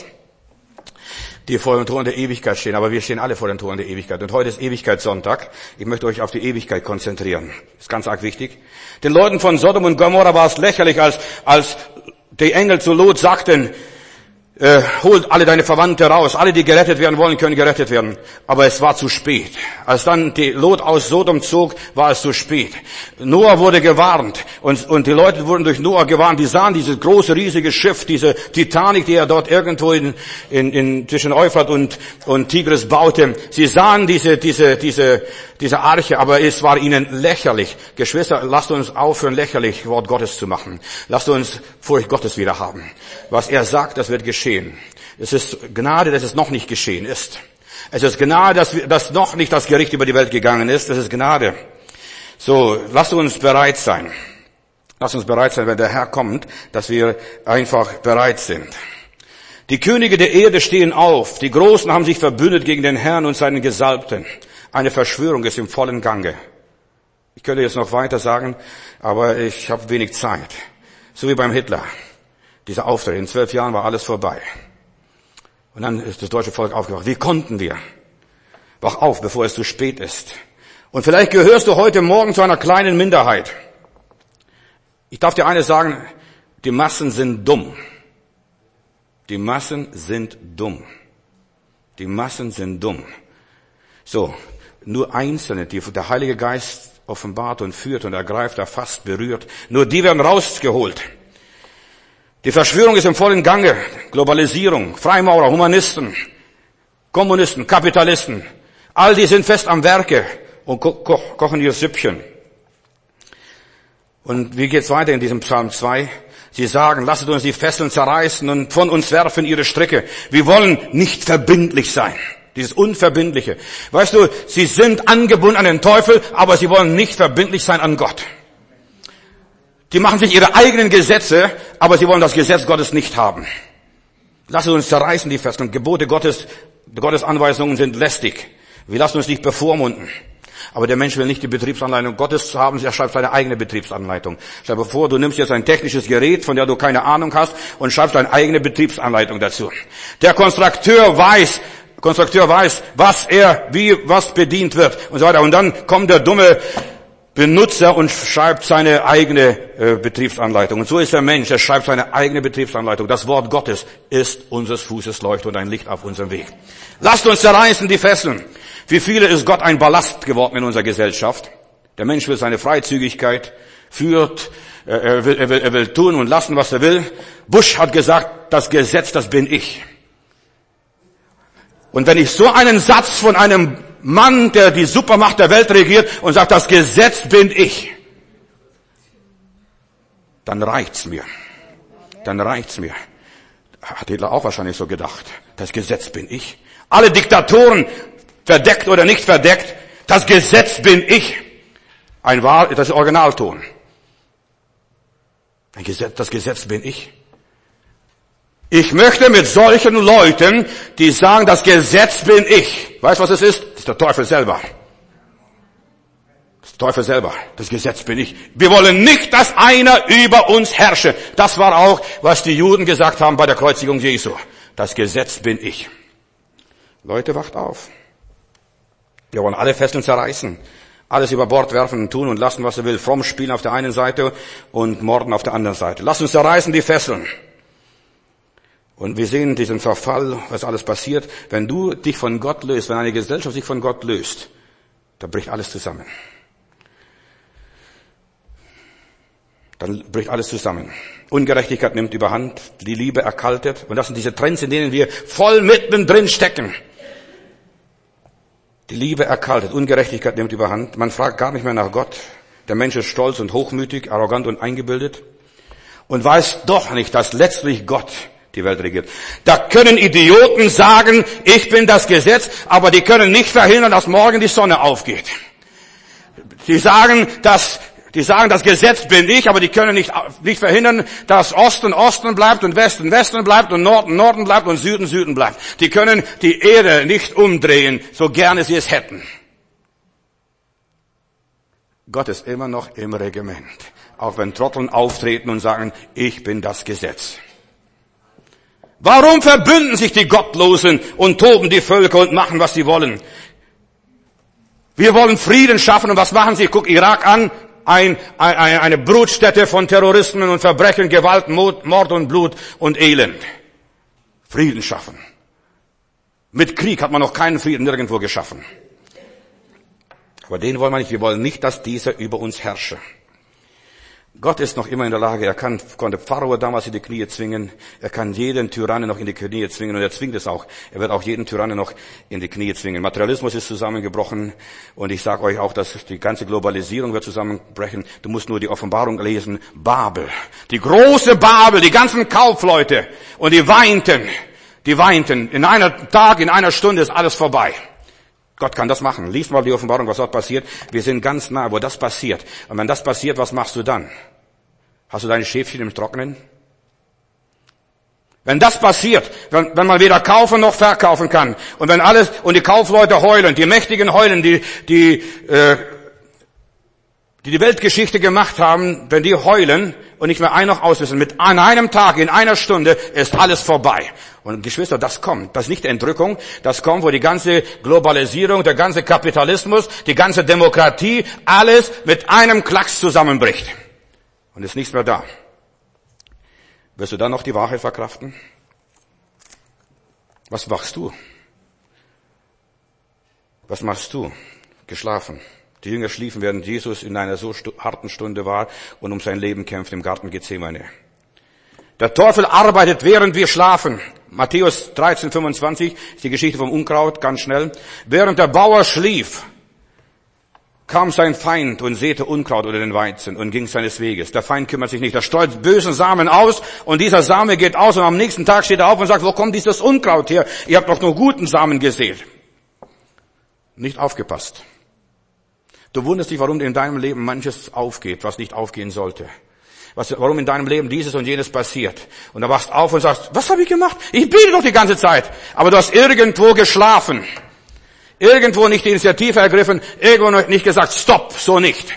die vor den Toren der Ewigkeit stehen, aber wir stehen alle vor den Toren der Ewigkeit. Und heute ist Ewigkeitssonntag. Ich möchte euch auf die Ewigkeit konzentrieren. Das ist ganz arg wichtig. Den Leuten von Sodom und Gomorra war es lächerlich, als, als die Engel zu Lot sagten, Äh, holt alle deine Verwandte raus. Alle, die gerettet werden wollen, können gerettet werden. Aber es war zu spät. Als dann die Lot aus Sodom zog, war es zu spät. Noah wurde gewarnt. Und, und die Leute wurden durch Noah gewarnt. Die sahen dieses große, riesige Schiff, diese Titanic, die er dort irgendwo in, in, in zwischen Euphrat und, und Tigris baute. Sie sahen diese, diese, diese, diese Arche, aber es war ihnen lächerlich. Geschwister, lasst uns aufhören, lächerlich Wort Gottes zu machen. Lasst uns Furcht Gottes wieder haben. Was er sagt, das wird geschehen. Es ist Gnade, dass es noch nicht geschehen ist. Es ist Gnade, dass, wir, dass noch nicht das Gericht über die Welt gegangen ist. Das ist Gnade. So, lasst uns bereit sein. Lasst uns bereit sein, wenn der Herr kommt, dass wir einfach bereit sind. Die Könige der Erde stehen auf. Die Großen haben sich verbündet gegen den Herrn und seinen Gesalbten. Eine Verschwörung ist im vollen Gange. Ich könnte jetzt noch weiter sagen, aber ich habe wenig Zeit. So wie beim Hitler. Dieser Auftritt, in zwölf Jahren war alles vorbei. Und dann ist das deutsche Volk aufgewacht. Wie konnten wir? Wach auf, bevor es zu spät ist. Und vielleicht gehörst du heute Morgen zu einer kleinen Minderheit. Ich darf dir eines sagen, die Massen sind dumm. Die Massen sind dumm. Die Massen sind dumm. So, nur Einzelne, die der Heilige Geist offenbart und führt und ergreift, erfasst, berührt, nur die werden rausgeholt. Die Verschwörung ist im vollen Gange. Globalisierung, Freimaurer, Humanisten, Kommunisten, Kapitalisten. All die sind fest am Werke und ko- ko- kochen ihr Süppchen. Und wie geht's weiter in diesem Psalm zwei? Sie sagen, lasset uns die Fesseln zerreißen und von uns werfen ihre Stricke. Wir wollen nicht verbindlich sein. Dieses Unverbindliche. Weißt du, sie sind angebunden an den Teufel, aber sie wollen nicht verbindlich sein an Gott. Die machen sich ihre eigenen Gesetze, aber sie wollen das Gesetz Gottes nicht haben. Lassen uns zerreißen die Fesseln. Gebote Gottes, Gottes Anweisungen sind lästig. Wir lassen uns nicht bevormunden. Aber der Mensch will nicht die Betriebsanleitung Gottes haben, er schreibt seine eigene Betriebsanleitung. Stell dir vor, du nimmst jetzt ein technisches Gerät, von der du keine Ahnung hast, und schreibst deine eigene Betriebsanleitung dazu. Der Konstrukteur weiß, Konstrukteur weiß, was er, wie, was bedient wird und so weiter. Und dann kommt der dumme Benutzer und schreibt seine eigene äh, Betriebsanleitung. Und so ist der Mensch, er schreibt seine eigene Betriebsanleitung. Das Wort Gottes ist unseres Fußes Leuchte und ein Licht auf unserem Weg. Lasst uns zerreißen die Fesseln. Für viele ist Gott ein Ballast geworden in unserer Gesellschaft. Der Mensch will seine Freizügigkeit, führt, äh, er, will, er, will, er will tun und lassen, was er will. Bush hat gesagt, das Gesetz, das bin ich. Und wenn ich so einen Satz von einem Mann, der die Supermacht der Welt regiert und sagt, das Gesetz bin ich, dann reicht's mir. Dann reicht's mir. Hat Hitler auch wahrscheinlich so gedacht. Das Gesetz bin ich. Alle Diktatoren, verdeckt oder nicht verdeckt, das Gesetz bin ich. Ein wahr, das ist Originalton. Ein Gesetz, das Gesetz bin ich. Ich möchte mit solchen Leuten, die sagen, das Gesetz bin ich. Weißt du, was es ist? Das ist der Teufel selber. Das ist der Teufel selber. Das Gesetz bin ich. Wir wollen nicht, dass einer über uns herrsche. Das war auch, was die Juden gesagt haben bei der Kreuzigung Jesu. Das Gesetz bin ich. Leute, wacht auf. Wir wollen alle Fesseln zerreißen. Alles über Bord werfen und tun und lassen, was er will. Fromm spielen auf der einen Seite und morden auf der anderen Seite. Lass uns zerreißen die Fesseln. Und wir sehen diesen Verfall, was alles passiert. Wenn du dich von Gott löst, wenn eine Gesellschaft sich von Gott löst, dann bricht alles zusammen. dann bricht alles zusammen. Ungerechtigkeit nimmt überhand, die Liebe erkaltet. Und das sind diese Trends, in denen wir voll mittendrin stecken. Die Liebe erkaltet, Ungerechtigkeit nimmt überhand. Man fragt gar nicht mehr nach Gott. Der Mensch ist stolz und hochmütig, arrogant und eingebildet. Und weiß doch nicht, dass letztlich Gott die Welt regiert. Da können Idioten sagen, ich bin das Gesetz, aber die können nicht verhindern, dass morgen die Sonne aufgeht. Die sagen, dass Die sagen, das Gesetz bin ich, aber die können nicht, nicht verhindern, dass Osten Osten bleibt und Westen Westen bleibt und Norden Norden bleibt und Süden Süden bleibt. Die können die Erde nicht umdrehen, so gerne sie es hätten. Gott ist immer noch im Regiment. Auch wenn Trotteln auftreten und sagen, ich bin das Gesetz. Warum verbünden sich die Gottlosen und toben die Völker und machen, was sie wollen? Wir wollen Frieden schaffen und was machen sie? Guck Irak an. Ein, ein, eine Brutstätte von Terrorismen und Verbrechen, Gewalt, Mord und Blut und Elend. Frieden schaffen. Mit Krieg hat man noch keinen Frieden nirgendwo geschaffen. Aber den wollen wir nicht. Wir wollen nicht, dass dieser über uns herrsche. Gott ist noch immer in der Lage, er kann, konnte Pharao damals in die Knie zwingen, er kann jeden Tyrannen noch in die Knie zwingen und er zwingt es auch. Er wird auch jeden Tyrannen noch in die Knie zwingen. Materialismus ist zusammengebrochen und ich sage euch auch, dass die ganze Globalisierung wird zusammenbrechen. Du musst nur die Offenbarung lesen. Babel, die große Babel, die ganzen Kaufleute und die weinten, die weinten. In einer Tag, in einer Stunde ist alles vorbei. Gott kann das machen. Lies mal die Offenbarung, was dort passiert. Wir sind ganz nah, wo das passiert. Und wenn das passiert, was machst du dann? Hast du deine Schäfchen im Trocknen? Wenn das passiert, wenn, wenn man weder kaufen noch verkaufen kann, und wenn alles, und die Kaufleute heulen, die Mächtigen heulen, die, die, äh, die die Weltgeschichte gemacht haben, wenn die heulen und nicht mehr ein noch auswissen, mit an einem Tag, in einer Stunde ist alles vorbei. Und Geschwister, das kommt. Das ist nicht Entrückung. Das kommt, wo die ganze Globalisierung, der ganze Kapitalismus, die ganze Demokratie, alles mit einem Klacks zusammenbricht. Und ist nichts mehr da. Wirst du dann noch die Wahrheit verkraften? Was machst du? Was machst du? Geschlafen. Die Jünger schliefen, während Jesus in einer so harten Stunde war und um sein Leben kämpft im Garten Gethsemane. Der Teufel arbeitet, während wir schlafen. Matthäus dreizehn fünfundzwanzig ist die Geschichte vom Unkraut, ganz schnell. Während der Bauer schlief, kam sein Feind und säte Unkraut unter den Weizen und ging seines Weges. Der Feind kümmert sich nicht. Er streut bösen Samen aus und dieser Same geht aus und am nächsten Tag steht er auf und sagt, wo kommt dieses Unkraut her? Ihr habt doch nur guten Samen gesät. Nicht aufgepasst. Du wunderst dich, warum in deinem Leben manches aufgeht, was nicht aufgehen sollte. Was, warum in deinem Leben dieses und jenes passiert. Und da wachst auf und sagst, was habe ich gemacht? Ich bete doch die ganze Zeit. Aber du hast irgendwo geschlafen. Irgendwo nicht die Initiative ergriffen. Irgendwo nicht gesagt, stopp, so nicht.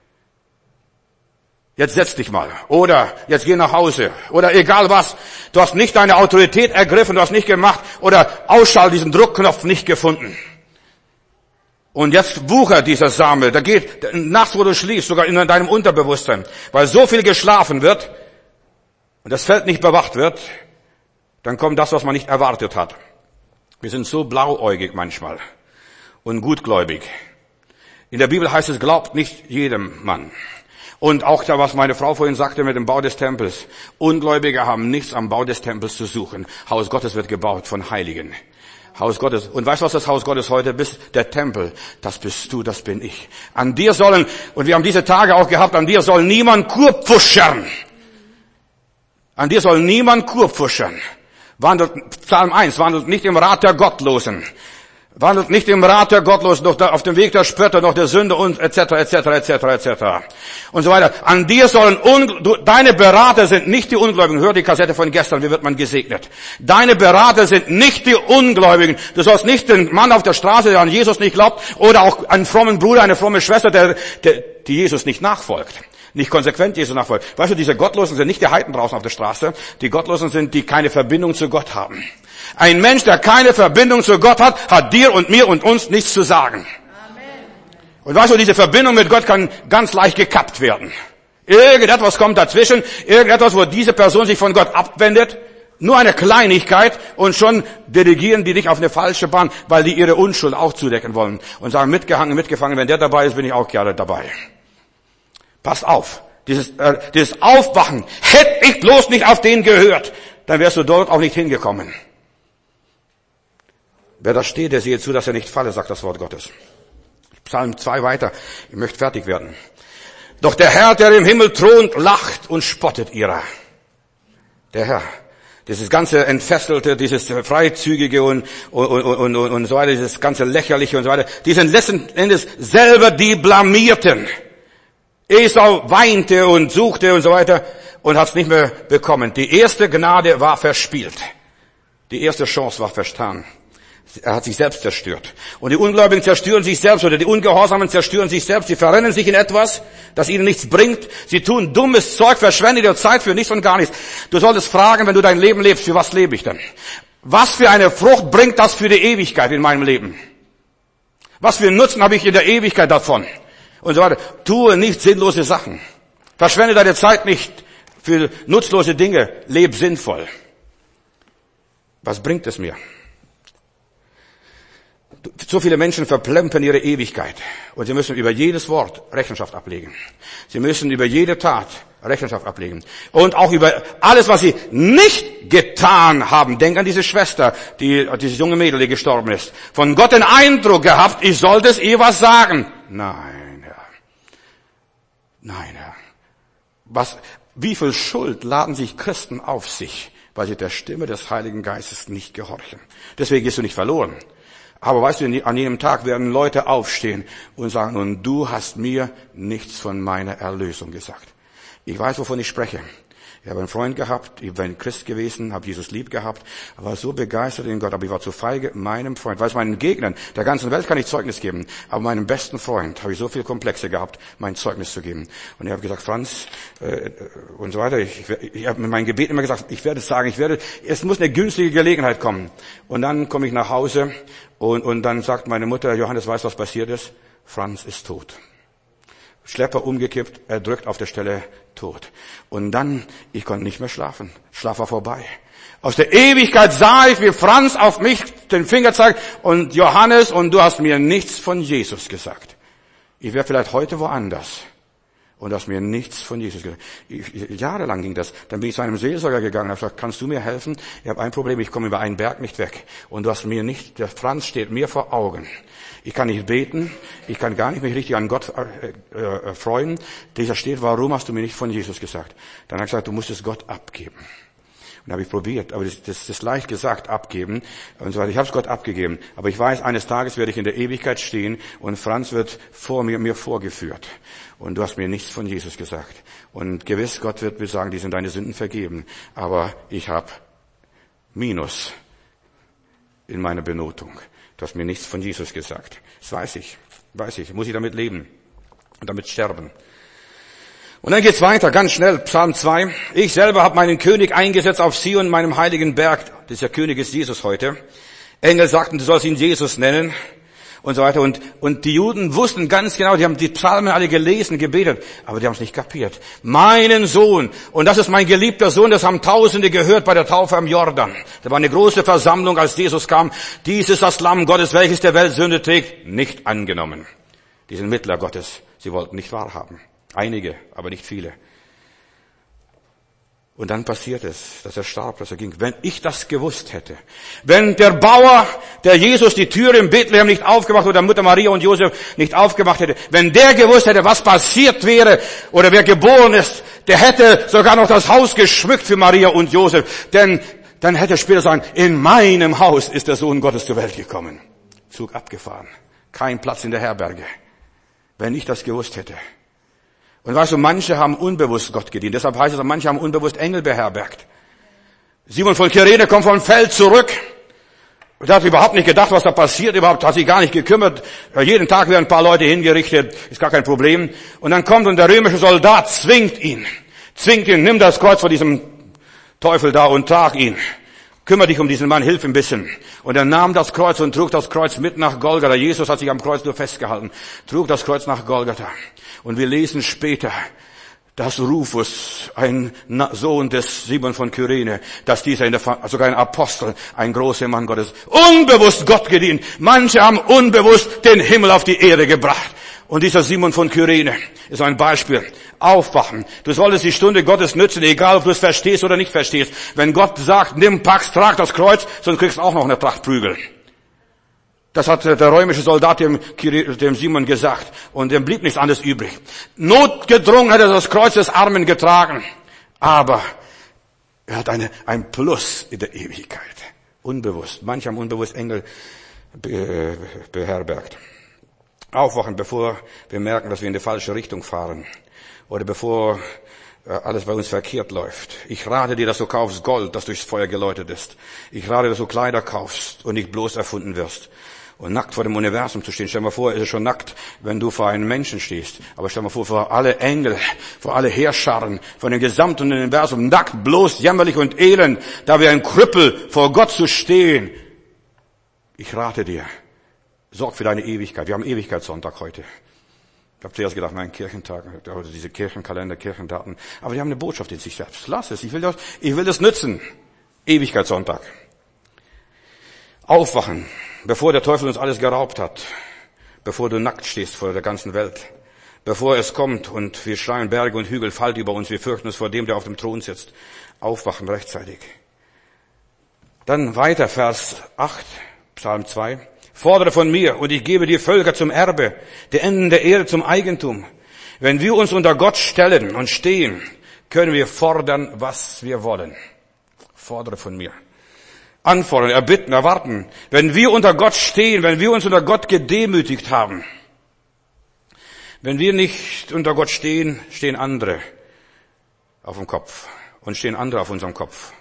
Jetzt setz dich mal. Oder jetzt geh nach Hause. Oder egal was. Du hast nicht deine Autorität ergriffen, du hast nicht gemacht. Oder ausschall diesen Druckknopf nicht gefunden. Und jetzt wuchert dieser Same, da geht nachts, wo du schläfst, sogar in deinem Unterbewusstsein, weil so viel geschlafen wird und das Feld nicht bewacht wird, dann kommt das, was man nicht erwartet hat. Wir sind so blauäugig manchmal und gutgläubig. In der Bibel heißt es, glaubt nicht jedem Mann. Und auch da, was meine Frau vorhin sagte mit dem Bau des Tempels. Ungläubige haben nichts am Bau des Tempels zu suchen. Haus Gottes wird gebaut von Heiligen. Haus Gottes. Und weißt du, was das Haus Gottes heute ist? Der Tempel. Das bist du, das bin ich. An dir sollen, und wir haben diese Tage auch gehabt, an dir soll niemand kurpfuschern. An dir soll niemand kurpfuschern. Wandelt, Psalm eins, wandelt nicht im Rat der Gottlosen. Wandelt nicht im Rat der Gottlosen, noch auf dem Weg der Spötter, noch der Sünde und et cetera et cetera et cetera et cetera und so weiter. An dir sollen un, du, deine Berater sind nicht die Ungläubigen. Hör die Kassette von gestern, wie wird man gesegnet? Deine Berater sind nicht die Ungläubigen. Du sollst nicht den Mann auf der Straße, der an Jesus nicht glaubt, oder auch einen frommen Bruder, eine fromme Schwester, der, der die Jesus nicht nachfolgt. Nicht konsequent Jesus nachfolgt. Weißt du, diese Gottlosen sind nicht die Heiden draußen auf der Straße. Die Gottlosen sind, die keine Verbindung zu Gott haben. Ein Mensch, der keine Verbindung zu Gott hat, hat dir und mir und uns nichts zu sagen. Amen. Und weißt du, diese Verbindung mit Gott kann ganz leicht gekappt werden. Irgendetwas kommt dazwischen, irgendetwas, wo diese Person sich von Gott abwendet. Nur eine Kleinigkeit und schon dirigieren die dich auf eine falsche Bahn, weil die ihre Unschuld auch zudecken wollen. Und sagen, mitgehangen, mitgefangen, wenn der dabei ist, bin ich auch gerne dabei. Passt auf, dieses, äh, dieses Aufwachen. Hätte ich bloß nicht auf den gehört, dann wärst du dort auch nicht hingekommen. Wer da steht, der sehe zu, dass er nicht falle, sagt das Wort Gottes. Psalm zwei weiter. Ich möchte fertig werden. Doch der Herr, der im Himmel thront, lacht und spottet ihrer. Der Herr. Dieses ganze Entfesselte, dieses Freizügige und, und, und, und, und so weiter, dieses ganze Lächerliche und so weiter, die sind letzten Endes selber die Blamierten. Esau weinte und suchte und so weiter und hat es nicht mehr bekommen. Die erste Gnade war verspielt. Die erste Chance war vertan. Er hat sich selbst zerstört. Und die Ungläubigen zerstören sich selbst, oder die Ungehorsamen zerstören sich selbst. Sie verrennen sich in etwas, das ihnen nichts bringt. Sie tun dummes Zeug, verschwenden ihre Zeit für nichts und gar nichts. Du solltest fragen, wenn du dein Leben lebst, für was lebe ich denn? Was für eine Frucht bringt das für die Ewigkeit in meinem Leben? Was für einen Nutzen habe ich in der Ewigkeit davon? Und so weiter. Tue nicht sinnlose Sachen. Verschwende deine Zeit nicht für nutzlose Dinge. Leb sinnvoll. Was bringt es mir? So viele Menschen verplempern ihre Ewigkeit. Und sie müssen über jedes Wort Rechenschaft ablegen. Sie müssen über jede Tat Rechenschaft ablegen. Und auch über alles, was sie nicht getan haben. Denk an diese Schwester, die, dieses junge Mädel, die gestorben ist. Von Gott den Eindruck gehabt, ich sollte es ihr was sagen. Nein, Herr. Nein, Herr. Was, wie viel Schuld laden sich Christen auf sich, weil sie der Stimme des Heiligen Geistes nicht gehorchen? Deswegen gehst du nicht verloren. Aber weißt du, an jedem Tag werden Leute aufstehen und sagen, und du hast mir nichts von meiner Erlösung gesagt. Ich weiß, wovon ich spreche. Ich habe einen Freund gehabt, ich bin Christ gewesen, habe Jesus lieb gehabt, war so begeistert in Gott, aber ich war zu feige, meinem Freund, weiß meinen Gegnern der ganzen Welt kann ich Zeugnis geben, aber meinem besten Freund habe ich so viel Komplexe gehabt, mein Zeugnis zu geben. Und ich habe gesagt, Franz, äh, und so weiter, ich, ich, ich habe mit meinem Gebet immer gesagt, ich werde es sagen, ich werde, es muss eine günstige Gelegenheit kommen. Und dann komme ich nach Hause und, und dann sagt meine Mutter, Johannes, weißt du, was passiert ist? Franz ist tot. Schlepper umgekippt, erdrückt auf der Stelle, tot. Und dann, ich konnte nicht mehr schlafen. Schlaf war vorbei. Aus der Ewigkeit sah ich, wie Franz auf mich den Finger zeigt und Johannes, und du hast mir nichts von Jesus gesagt. Ich wäre vielleicht heute woanders. Und du hast mir nichts von Jesus gesagt. Ich, ich, jahrelang ging das. Dann bin ich zu einem Seelsorger gegangen und habe gesagt, kannst du mir helfen? Ich habe ein Problem, ich komme über einen Berg nicht weg. Und du hast mir nicht, der Franz steht mir vor Augen. Ich kann nicht beten, ich kann gar nicht mich richtig an Gott äh, äh, freuen. Dieser steht, warum hast du mir nicht von Jesus gesagt? Dann habe ich gesagt, du musst es Gott abgeben. Und dann habe ich probiert, aber das, das, das ist leicht gesagt, abgeben. Und so weiter. Ich habe es Gott abgegeben. Aber ich weiß, eines Tages werde ich in der Ewigkeit stehen und Franz wird vor mir, mir vorgeführt. Und du hast mir nichts von Jesus gesagt. Und gewiss, Gott wird mir sagen, die sind deine Sünden vergeben. Aber ich habe Minus in meiner Benotung. Du hast mir nichts von Jesus gesagt. Das weiß ich. Weiß ich. Muss ich damit leben und damit sterben. Und dann geht's weiter, ganz schnell, Psalm zwei. Ich selber habe meinen König eingesetzt auf Zion, meinem heiligen Berg. Dieser König ist Jesus heute. Engel sagten, du sollst ihn Jesus nennen und so weiter. Und, und die Juden wussten ganz genau, die haben die Psalmen alle gelesen, gebetet, aber die haben es nicht kapiert. Meinen Sohn, und das ist mein geliebter Sohn, das haben Tausende gehört bei der Taufe am Jordan. Da war eine große Versammlung, als Jesus kam. Dies ist das Lamm Gottes, welches der Welt Sünde trägt, nicht angenommen. Die sind Mittler Gottes, sie wollten nicht wahrhaben. Einige, aber nicht viele. Und dann passiert es, dass er starb, dass er ging. Wenn ich das gewusst hätte, wenn der Bauer, der Jesus die Tür in Bethlehem nicht aufgemacht oder Mutter Maria und Josef nicht aufgemacht hätte, wenn der gewusst hätte, was passiert wäre oder wer geboren ist, der hätte sogar noch das Haus geschmückt für Maria und Josef. Denn dann hätte er später sagen, in meinem Haus ist der Sohn Gottes zur Welt gekommen. Zug abgefahren. Kein Platz in der Herberge. Wenn ich das gewusst hätte. Und weißt du, manche haben unbewusst Gott gedient. Deshalb heißt es, manche haben unbewusst Engel beherbergt. Simon von Kyrene kommt vom Feld zurück. Und er hat überhaupt nicht gedacht, was da passiert. Überhaupt hat sich gar nicht gekümmert. Jeden Tag werden ein paar Leute hingerichtet. Ist gar kein Problem. Und dann kommt und der römische Soldat zwingt ihn. Zwingt ihn, nimm das Kreuz von diesem Teufel da und trag ihn. Kümmere dich um diesen Mann, hilf ihm ein bisschen. Und er nahm das Kreuz und trug das Kreuz mit nach Golgatha. Jesus hat sich am Kreuz nur festgehalten. Trug das Kreuz nach Golgatha. Und wir lesen später, dass Rufus, ein Sohn des Simon von Kyrene, dass dieser in der, sogar ein Apostel, ein großer Mann Gottes, unbewusst Gott gedient. Manche haben unbewusst den Himmel auf die Erde gebracht. Und dieser Simon von Kyrene ist ein Beispiel. Aufwachen. Du solltest die Stunde Gottes nützen, egal ob du es verstehst oder nicht verstehst. Wenn Gott sagt, nimm, pack's, trag das Kreuz, sonst kriegst du auch noch eine Pracht Prügel. Das hat der römische Soldat dem, dem Simon gesagt. Und dem blieb nichts anderes übrig. Notgedrungen hat er das Kreuz des Armen getragen. Aber er hat eine, ein Plus in der Ewigkeit. Unbewusst. Manche haben unbewusst Engel be, beherbergt. Aufwachen, bevor wir merken, dass wir in die falsche Richtung fahren. Oder bevor alles bei uns verkehrt läuft. Ich rate dir, dass du kaufst Gold, das durchs Feuer geläutet ist. Ich rate, dass du Kleider kaufst und nicht bloß erfunden wirst. Und nackt vor dem Universum zu stehen. Stell dir mal vor, es ist schon nackt, wenn du vor einem Menschen stehst. Aber stell dir mal vor, vor alle Engel, vor alle Heerscharen, vor dem gesamten Universum, nackt, bloß, jämmerlich und elend, da wie ein Krüppel vor Gott zu stehen. Ich rate dir, sorg für deine Ewigkeit. Wir haben Ewigkeitssonntag heute. Ich habe zuerst gedacht, mein Kirchentag, also diese Kirchenkalender, Kirchendaten. Aber die haben eine Botschaft in sich selbst. Lass es, ich will das, ich will das nützen. Ewigkeitssonntag. Aufwachen, bevor der Teufel uns alles geraubt hat. Bevor du nackt stehst vor der ganzen Welt. Bevor es kommt und wir schreien, Berge und Hügel fallt über uns. Wir fürchten uns vor dem, der auf dem Thron sitzt. Aufwachen rechtzeitig. Dann weiter, Vers acht, Psalm zwei. Fordere von mir, und ich gebe dir Völker zum Erbe, die Enden der Erde zum Eigentum. Wenn wir uns unter Gott stellen und stehen, können wir fordern, was wir wollen. Fordere von mir. Anfordern, erbitten, erwarten. Wenn wir unter Gott stehen, wenn wir uns unter Gott gedemütigt haben, wenn wir nicht unter Gott stehen, stehen andere auf dem Kopf und stehen andere auf unserem Kopf.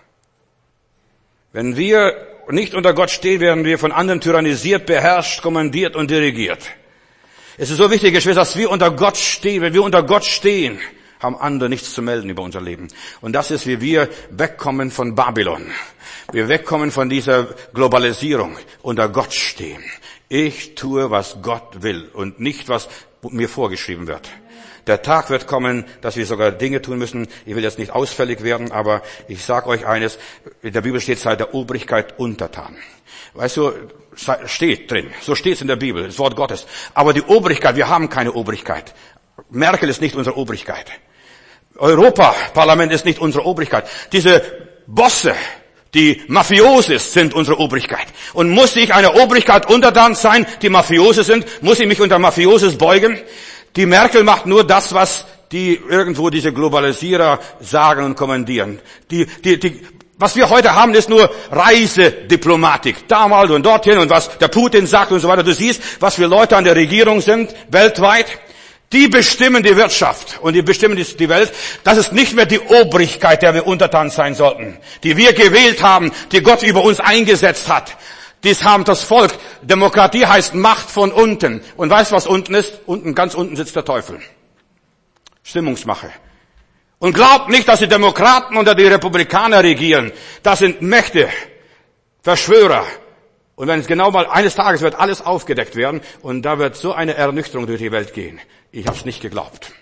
Wenn wir nicht unter Gott stehen, werden wir von anderen tyrannisiert, beherrscht, kommandiert und dirigiert. Es ist so wichtig, Geschwister, dass wir unter Gott stehen. Wenn wir unter Gott stehen, haben andere nichts zu melden über unser Leben. Und das ist, wie wir wegkommen von Babylon. Wir wegkommen von dieser Globalisierung. Unter Gott stehen. Ich tue, was Gott will und nicht, was mir vorgeschrieben wird. Der Tag wird kommen, dass wir sogar Dinge tun müssen. Ich will jetzt nicht ausfällig werden, aber ich sage euch eines. In der Bibel steht, sei der Obrigkeit untertan. Weißt du, steht drin. So steht es in der Bibel, das Wort Gottes. Aber die Obrigkeit, wir haben keine Obrigkeit. Merkel ist nicht unsere Obrigkeit. Europaparlament ist nicht unsere Obrigkeit. Diese Bosse, die Mafiosis, sind unsere Obrigkeit. Und muss ich einer Obrigkeit untertan sein, die Mafiose sind? Muss ich mich unter Mafioses beugen? Die Merkel macht nur das, was die irgendwo diese Globalisierer sagen und kommandieren. Die, die, die, was wir heute haben, ist nur Reisediplomatik. Da mal und dorthin und was der Putin sagt und so weiter. Du siehst, was für Leute an der Regierung sind, weltweit. Die bestimmen die Wirtschaft und die bestimmen die Welt. Das ist nicht mehr die Obrigkeit, der wir untertan sein sollten, die wir gewählt haben, die Gott über uns eingesetzt hat. Dies haben das Volk. Demokratie heißt Macht von unten. Und weißt du, was unten ist? Unten, ganz unten sitzt der Teufel. Stimmungsmache. Und glaubt nicht, dass die Demokraten oder die Republikaner regieren. Das sind Mächte, Verschwörer. Und wenn es genau mal eines Tages wird alles aufgedeckt werden und da wird so eine Ernüchterung durch die Welt gehen. Ich habe es nicht geglaubt.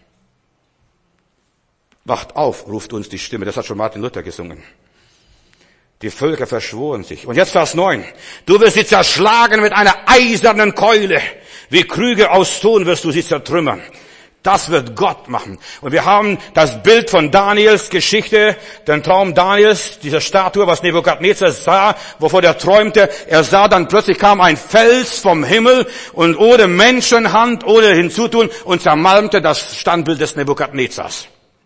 Wacht auf, ruft uns die Stimme. Das hat schon Martin Luther gesungen. Die Völker verschworen sich. Und jetzt Vers neun. Du wirst sie zerschlagen mit einer eisernen Keule. Wie Krüge aus Ton wirst du sie zertrümmern. Das wird Gott machen. Und wir haben das Bild von Daniels Geschichte, den Traum Daniels, diese Statue, was Nebukadnezar sah, wovor er träumte. Er sah dann plötzlich kam ein Fels vom Himmel und ohne Menschenhand, ohne Hinzutun und zermalmte das Standbild des Nebukadnezars.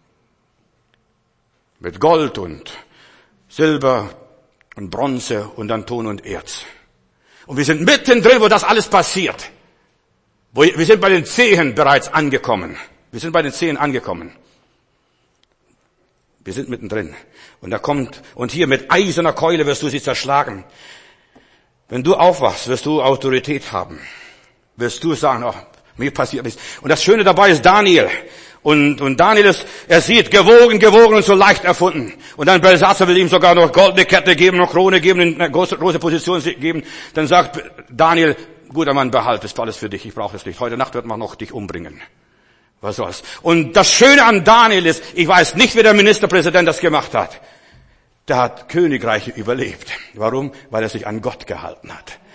Mit Gold und Silber und Bronze und dann Ton und Erz. Und wir sind mittendrin, wo das alles passiert. Wir sind bei den Zehen bereits angekommen. Wir sind bei den Zehen angekommen. Wir sind mittendrin. Und da kommt, und hier mit eiserner Keule wirst du sie zerschlagen. Wenn du aufwachst, wirst du Autorität haben. Wirst du sagen, oh, mir passiert nichts. Und das Schöne dabei ist Daniel. Und, und Daniel ist, er sieht, gewogen, gewogen und so leicht erfunden. Und dann Belsatzer will ihm sogar noch goldene Kette geben, noch Krone geben, eine große, große Position geben. Dann sagt Daniel, guter Mann, behalt, das ist alles für dich, ich brauche das nicht. Heute Nacht wird man noch dich umbringen. Was soll's? Und das Schöne an Daniel ist, ich weiß nicht, wie der Ministerpräsident das gemacht hat. Der hat Königreiche überlebt. Warum? Weil er sich an Gott gehalten hat.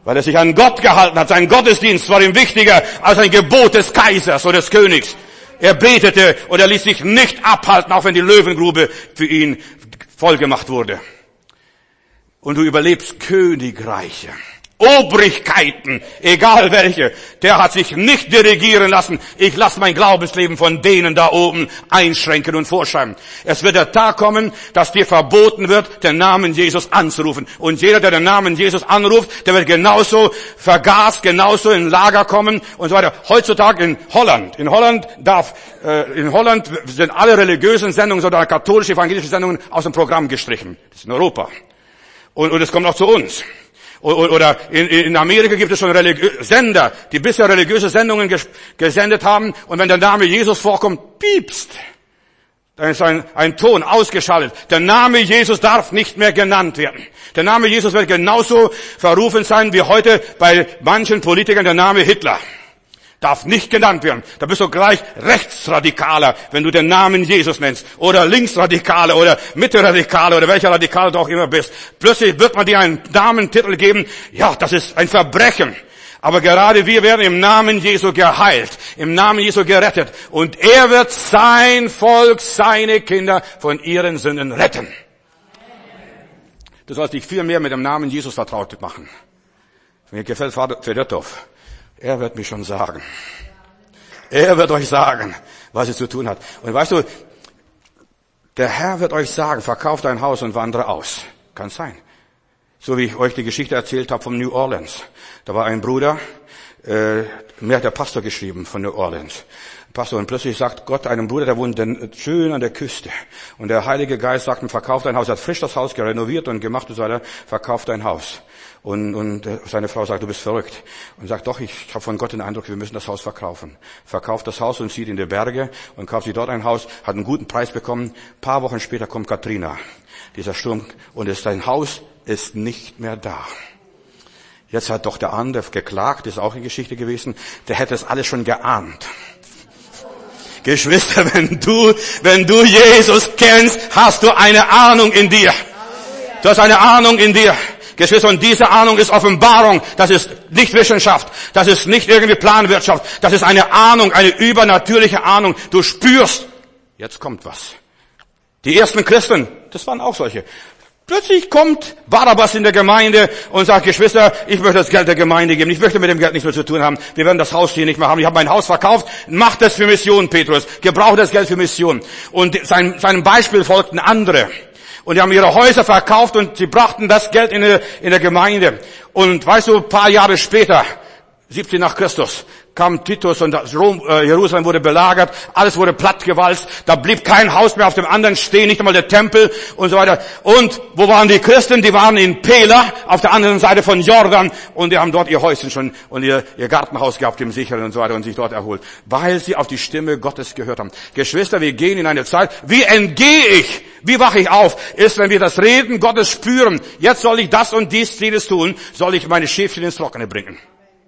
Weil er sich an Gott gehalten hat. Sein Gottesdienst war ihm wichtiger als ein Gebot des Kaisers oder des Königs. Er betete und er ließ sich nicht abhalten, auch wenn die Löwengrube für ihn vollgemacht wurde. Und du überlebst Königreiche, Obrigkeiten, egal welche. Der hat sich nicht dirigieren lassen. Ich lasse mein Glaubensleben von denen da oben einschränken und vorschreiben. Es wird der Tag kommen, dass dir verboten wird, den Namen Jesus anzurufen. Und jeder, der den Namen Jesus anruft, der wird genauso vergast, genauso in Lager kommen und so weiter. Heutzutage in Holland, in Holland darf, äh, in Holland sind alle religiösen Sendungen, sondern katholische, evangelische Sendungen aus dem Programm gestrichen. Das ist in Europa. Und, und es kommt auch zu uns. Oder in, in Amerika gibt es schon Religi- Sender, die bisher religiöse Sendungen ges- gesendet haben. Und wenn der Name Jesus vorkommt, piepst. Dann ist ein, ein Ton ausgeschaltet. Der Name Jesus darf nicht mehr genannt werden. Der Name Jesus wird genauso verrufen sein wie heute bei manchen Politikern der Name Hitler. Darf nicht genannt werden. Da bist du gleich Rechtsradikaler, wenn du den Namen Jesus nennst. Oder Linksradikaler oder Mitteradikaler oder welcher Radikaler du auch immer bist. Plötzlich wird man dir einen Namentitel geben. Ja, das ist ein Verbrechen. Aber gerade wir werden im Namen Jesu geheilt, im Namen Jesu gerettet. Und er wird sein Volk, seine Kinder von ihren Sünden retten. Du sollst dich viel mehr mit dem Namen Jesus vertraut machen. Mir gefällt Vater Fedotov. Er wird mir schon sagen. Er wird euch sagen, was es zu tun hat. Und weißt du, der Herr wird euch sagen, verkauft ein Haus und wandere aus. Kann sein. So wie ich euch die Geschichte erzählt habe von New Orleans. Da war ein Bruder, äh, mir hat der Pastor geschrieben von New Orleans. Pastor, und plötzlich sagt Gott einem Bruder, der wohnt schön an der Küste. Und der Heilige Geist sagt ihm, verkauft dein Haus. Er hat frisch das Haus renoviert und gemacht und so weiter. Verkauft dein Haus. Und, und seine Frau sagt, du bist verrückt. Und sagt, doch, ich habe von Gott den Eindruck, wir müssen das Haus verkaufen. Verkauft das Haus und zieht in die Berge und kauft sich dort ein Haus, hat einen guten Preis bekommen. Ein paar Wochen später kommt Katrina, dieser Sturm, und es, sein Haus ist nicht mehr da. Jetzt hat doch der andere geklagt, ist auch eine Geschichte gewesen, der hätte es alles schon geahnt. Geschwister, wenn du, wenn du Jesus kennst, hast du eine Ahnung in dir. Du hast eine Ahnung in dir. Geschwister, und diese Ahnung ist Offenbarung. Das ist nicht Wissenschaft. Das ist nicht irgendwie Planwirtschaft. Das ist eine Ahnung, eine übernatürliche Ahnung. Du spürst, jetzt kommt was. Die ersten Christen, das waren auch solche. Plötzlich kommt Barabbas in der Gemeinde und sagt, Geschwister, ich möchte das Geld der Gemeinde geben. Ich möchte mit dem Geld nichts mehr zu tun haben. Wir werden das Haus hier nicht mehr haben. Ich habe mein Haus verkauft. Mach das für Mission, Petrus. Gebrauche das Geld für Mission. Und sein, seinem Beispiel folgten andere. Und die haben ihre Häuser verkauft und sie brachten das Geld in der, in der Gemeinde. Und weißt du, ein paar Jahre später, siebzig nach Christus, kam Titus und Rom, äh, Jerusalem wurde belagert, alles wurde plattgewalzt, da blieb kein Haus mehr auf dem anderen stehen, nicht einmal der Tempel und so weiter. Und wo waren die Christen? Die waren in Pela, auf der anderen Seite von Jordan, und die haben dort ihr Häuschen schon und ihr, ihr Gartenhaus gehabt im Sicheren und so weiter und sich dort erholt, weil sie auf die Stimme Gottes gehört haben. Geschwister, wir gehen in eine Zeit, wie entgehe ich, wie wache ich auf, ist, wenn wir das Reden Gottes spüren, jetzt soll ich das und dies, dieses tun, soll ich meine Schäfchen ins Trockene bringen.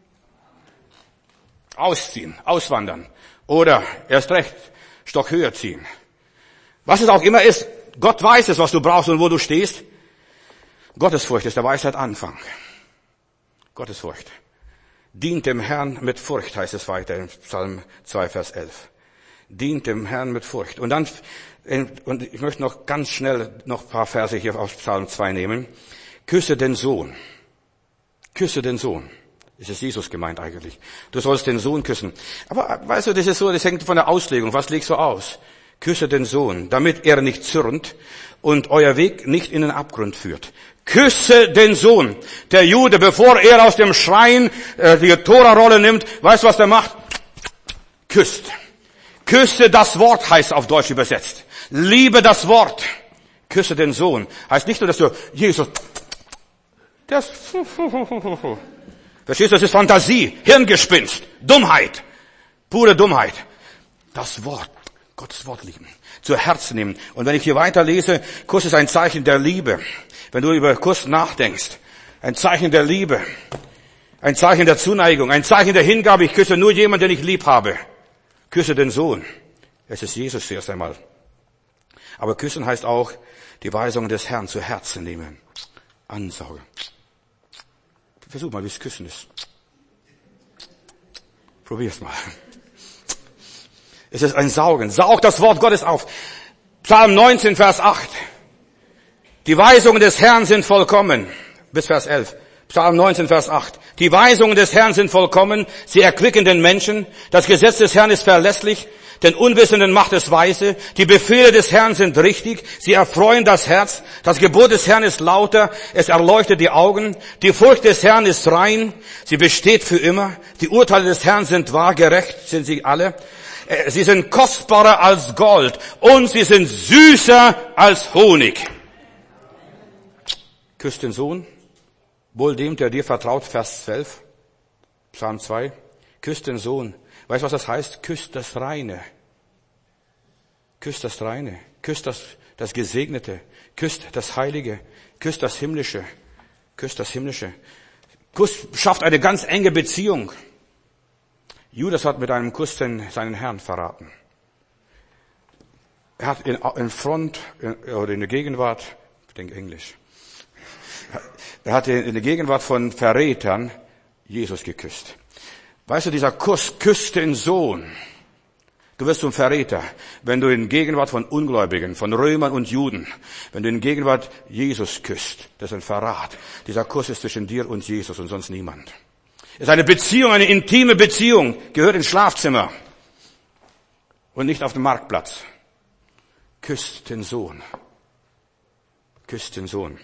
Ausziehen, auswandern oder erst recht Stock höher ziehen. Was es auch immer ist, Gott weiß es, was du brauchst und wo du stehst. Gottesfurcht ist der Weisheit Anfang. Gottesfurcht. Dient dem Herrn mit Furcht, heißt es weiter in Psalm zwei, Vers elf. Dient dem Herrn mit Furcht. Und dann, und ich möchte noch ganz schnell noch ein paar Verse hier aus Psalm zwei nehmen. Küsse den Sohn. Küsse den Sohn. Es ist Jesus gemeint eigentlich. Du sollst den Sohn küssen. Aber weißt du, das ist so, das hängt von der Auslegung. Was legst du aus? Küsse den Sohn, damit er nicht zürnt und euer Weg nicht in den Abgrund führt. Küsse den Sohn. Der Jude, bevor er aus dem Schrein äh, die Tora-Rolle nimmt, weißt du, was der macht? Küsst. Küsse das Wort, heißt auf Deutsch übersetzt. Liebe das Wort. Küsse den Sohn. Heißt nicht nur, dass du Jesus, das, verstehst du, das ist Fantasie, Hirngespinst, Dummheit, pure Dummheit. Das Wort, Gottes Wort lieben, zu Herzen nehmen. Und wenn ich hier weiter lese, Kuss ist ein Zeichen der Liebe. Wenn du über Kuss nachdenkst, ein Zeichen der Liebe, ein Zeichen der Zuneigung, ein Zeichen der Hingabe. Ich küsse nur jemanden, den ich lieb habe. Küsse den Sohn. Es ist Jesus zuerst einmal. Aber küssen heißt auch, die Weisungen des Herrn zu Herzen nehmen. Ansaugen. Versuch mal, wie es Küssen ist. Probier's mal. Es ist ein Saugen. Saug das Wort Gottes auf. Psalm neunzehn, Vers acht. Die Weisungen des Herrn sind vollkommen. Bis Vers elf. Psalm neunzehn, Vers acht. Die Weisungen des Herrn sind vollkommen. Sie erquicken den Menschen. Das Gesetz des Herrn ist verlässlich. Den Unwissenden macht es weise. Die Befehle des Herrn sind richtig. Sie erfreuen das Herz. Das Gebot des Herrn ist lauter. Es erleuchtet die Augen. Die Furcht des Herrn ist rein. Sie besteht für immer. Die Urteile des Herrn sind wahr, gerecht sind sie alle. Sie sind kostbarer als Gold. Und sie sind süßer als Honig. Küsst den Sohn. Wohl dem, der dir vertraut. Vers zwölf. Psalm zwei. Küsst den Sohn. Weißt du, was das heißt? Küsst das Reine. Küsst das Reine. Küsst das, das Gesegnete. Küsst das Heilige. Küsst das Himmlische. Küsst das Himmlische. Kuss schafft eine ganz enge Beziehung. Judas hat mit einem Kuss den, seinen Herrn verraten. Er hat in, in Front, in, oder in der Gegenwart, ich denke Englisch, er hat in der Gegenwart von Verrätern Jesus geküsst. Weißt du, dieser Kuss küsst den Sohn. Du wirst zum Verräter, wenn du in Gegenwart von Ungläubigen, von Römern und Juden, wenn du in Gegenwart Jesus küsst. Das ist ein Verrat. Dieser Kuss ist zwischen dir und Jesus und sonst niemand. Es ist eine Beziehung, eine intime Beziehung, gehört ins Schlafzimmer und nicht auf dem Marktplatz. Küsst den Sohn. Küsst den Sohn.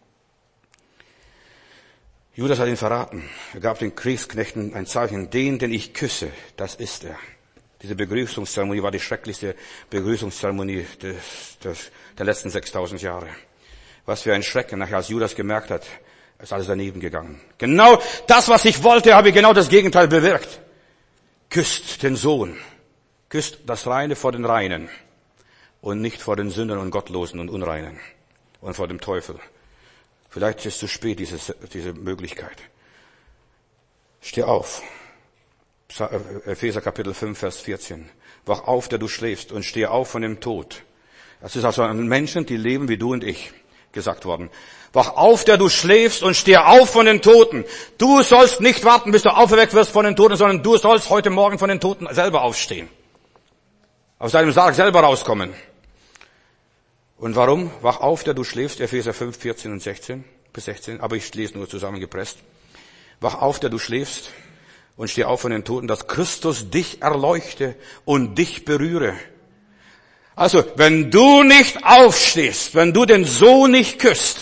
Judas hat ihn verraten. Er gab den Kriegsknechten ein Zeichen. Den, den ich küsse, das ist er. Diese Begrüßungszeremonie war die schrecklichste Begrüßungszeremonie des, des, der letzten sechstausend Jahre. Was für ein Schrecken, nachher als Judas gemerkt hat, ist alles daneben gegangen. Genau das, was ich wollte, habe ich genau das Gegenteil bewirkt. Küsst den Sohn. Küsst das Reine vor den Reinen. Und nicht vor den Sündern und Gottlosen und Unreinen. Und vor dem Teufel. Vielleicht ist es zu spät, diese, diese Möglichkeit. Steh auf. Epheser Kapitel fünf, Vers vierzehn. Wach auf, der du schläfst, und steh auf von dem Tod. Das ist also an Menschen, die leben wie du und ich, gesagt worden. Wach auf, der du schläfst, und steh auf von den Toten. Du sollst nicht warten, bis du auferweckt wirst von den Toten, sondern du sollst heute Morgen von den Toten selber aufstehen. Aus deinem Sarg selber rauskommen. Und warum? Wach auf, der du schläfst, Epheser fünf, vierzehn und sechzehn bis sechzehn, aber ich lese nur zusammengepresst. Wach auf, der du schläfst, und steh auf von den Toten, dass Christus dich erleuchte und dich berühre. Also, wenn du nicht aufstehst, wenn du den Sohn nicht küsst,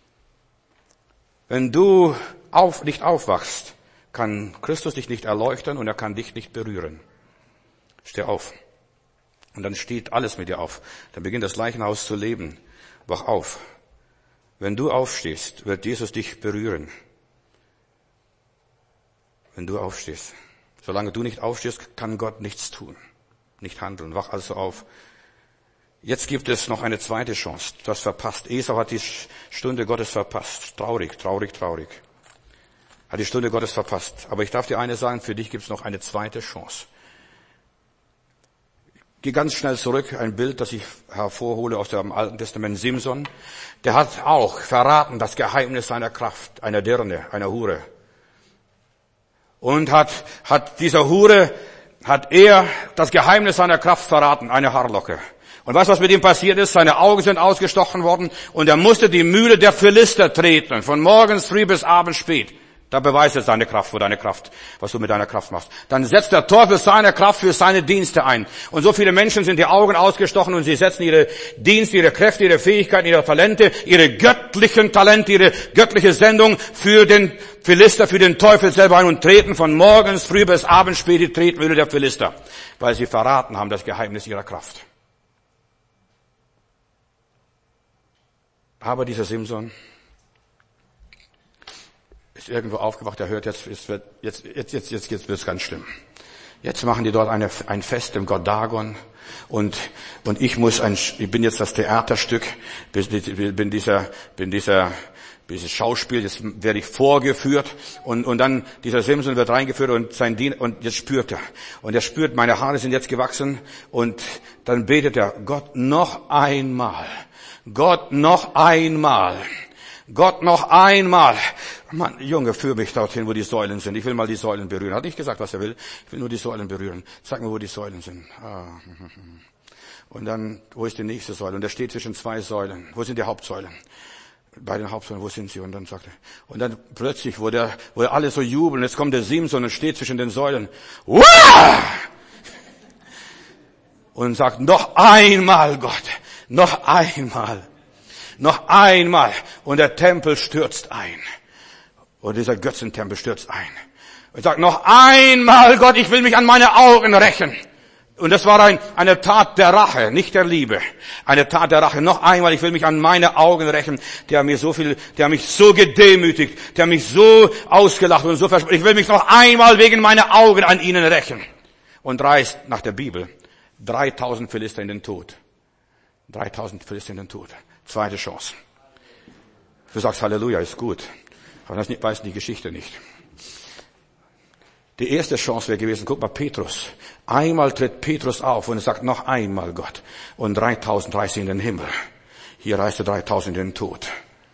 wenn du auf, nicht aufwachst, kann Christus dich nicht erleuchten und er kann dich nicht berühren. Steh auf. Und dann steht alles mit dir auf. Dann beginnt das Leichenhaus zu leben. Wach auf. Wenn du aufstehst, wird Jesus dich berühren. Wenn du aufstehst. Solange du nicht aufstehst, kann Gott nichts tun. Nicht handeln. Wach also auf. Jetzt gibt es noch eine zweite Chance. Du hast verpasst. Esau hat die Stunde Gottes verpasst. Traurig, traurig, traurig. Hat die Stunde Gottes verpasst. Aber ich darf dir eines sagen, für dich gibt es noch eine zweite Chance. Geh ganz schnell zurück, ein Bild, das ich hervorhole aus dem Alten Testament. Simson, der hat auch verraten das Geheimnis seiner Kraft, einer Dirne, einer Hure. Und hat, hat dieser Hure, hat er das Geheimnis seiner Kraft verraten, eine Haarlocke. Und weißt du, was mit ihm passiert ist? Seine Augen sind ausgestochen worden und er musste die Mühle der Philister treten, von morgens früh bis abends spät. Da beweist er seine Kraft, wo deine Kraft, was du mit deiner Kraft machst. Dann setzt der Teufel seine Kraft für seine Dienste ein. Und so viele Menschen sind die Augen ausgestochen und sie setzen ihre Dienste, ihre Kräfte, ihre Fähigkeiten, ihre Talente, ihre göttlichen Talente, ihre göttliche Sendung für den Philister, für den Teufel selber ein und treten von morgens früh bis abends spät die Tretmühle der Philister, weil sie verraten haben das Geheimnis ihrer Kraft. Aber dieser Simson ist irgendwo aufgewacht, er hört, jetzt, jetzt, wird, jetzt, jetzt, jetzt, jetzt, jetzt wird es ganz schlimm. Jetzt machen die dort eine, ein Fest im Gott Dagon und, und ich muss ein, ich bin jetzt das Theaterstück, bin, bin dieser, bin dieser, dieses Schauspiel, jetzt werde ich vorgeführt und, und dann dieser Simson wird reingeführt und sein Diener, und jetzt spürt er. Und er spürt, meine Haare sind jetzt gewachsen und dann betet er, Gott noch einmal, Gott noch einmal. Gott noch einmal. Mann, Junge, führ mich dorthin, wo die Säulen sind. Ich will mal die Säulen berühren. Hat nicht gesagt, was er will. Ich will nur die Säulen berühren. Sag mir, wo die Säulen sind. Ah. Und dann, wo ist die nächste Säule? Und der steht zwischen zwei Säulen. Wo sind die Hauptsäulen? Bei den Hauptsäulen, wo sind sie? Und dann sagt er, und dann plötzlich, wo der, wo alle so jubeln, jetzt kommt der Simson und steht zwischen den Säulen. Uah! Und sagt, noch einmal, Gott, noch einmal, noch einmal. Und der Tempel stürzt ein. Und dieser Götzentempel stürzt ein. Und sagt, noch einmal, Gott, ich will mich an meine Augen rächen. Und das war ein, eine Tat der Rache, nicht der Liebe. Eine Tat der Rache. Noch einmal, ich will mich an meine Augen rächen, der mir so viel, der mich so gedemütigt, der mich so ausgelacht und so versprochen. Ich will mich noch einmal wegen meiner Augen an ihnen rächen. Und reißt nach der Bibel dreitausend Philister in den Tod. dreitausend Philister in den Tod. Zweite Chance. Du sagst Halleluja, ist gut. Aber das weiß die Geschichte nicht. Die erste Chance wäre gewesen, guck mal, Petrus. Einmal tritt Petrus auf und er sagt, noch einmal Gott. Und dreitausend reißt ihn in den Himmel. Hier reißt er dreitausend in den Tod.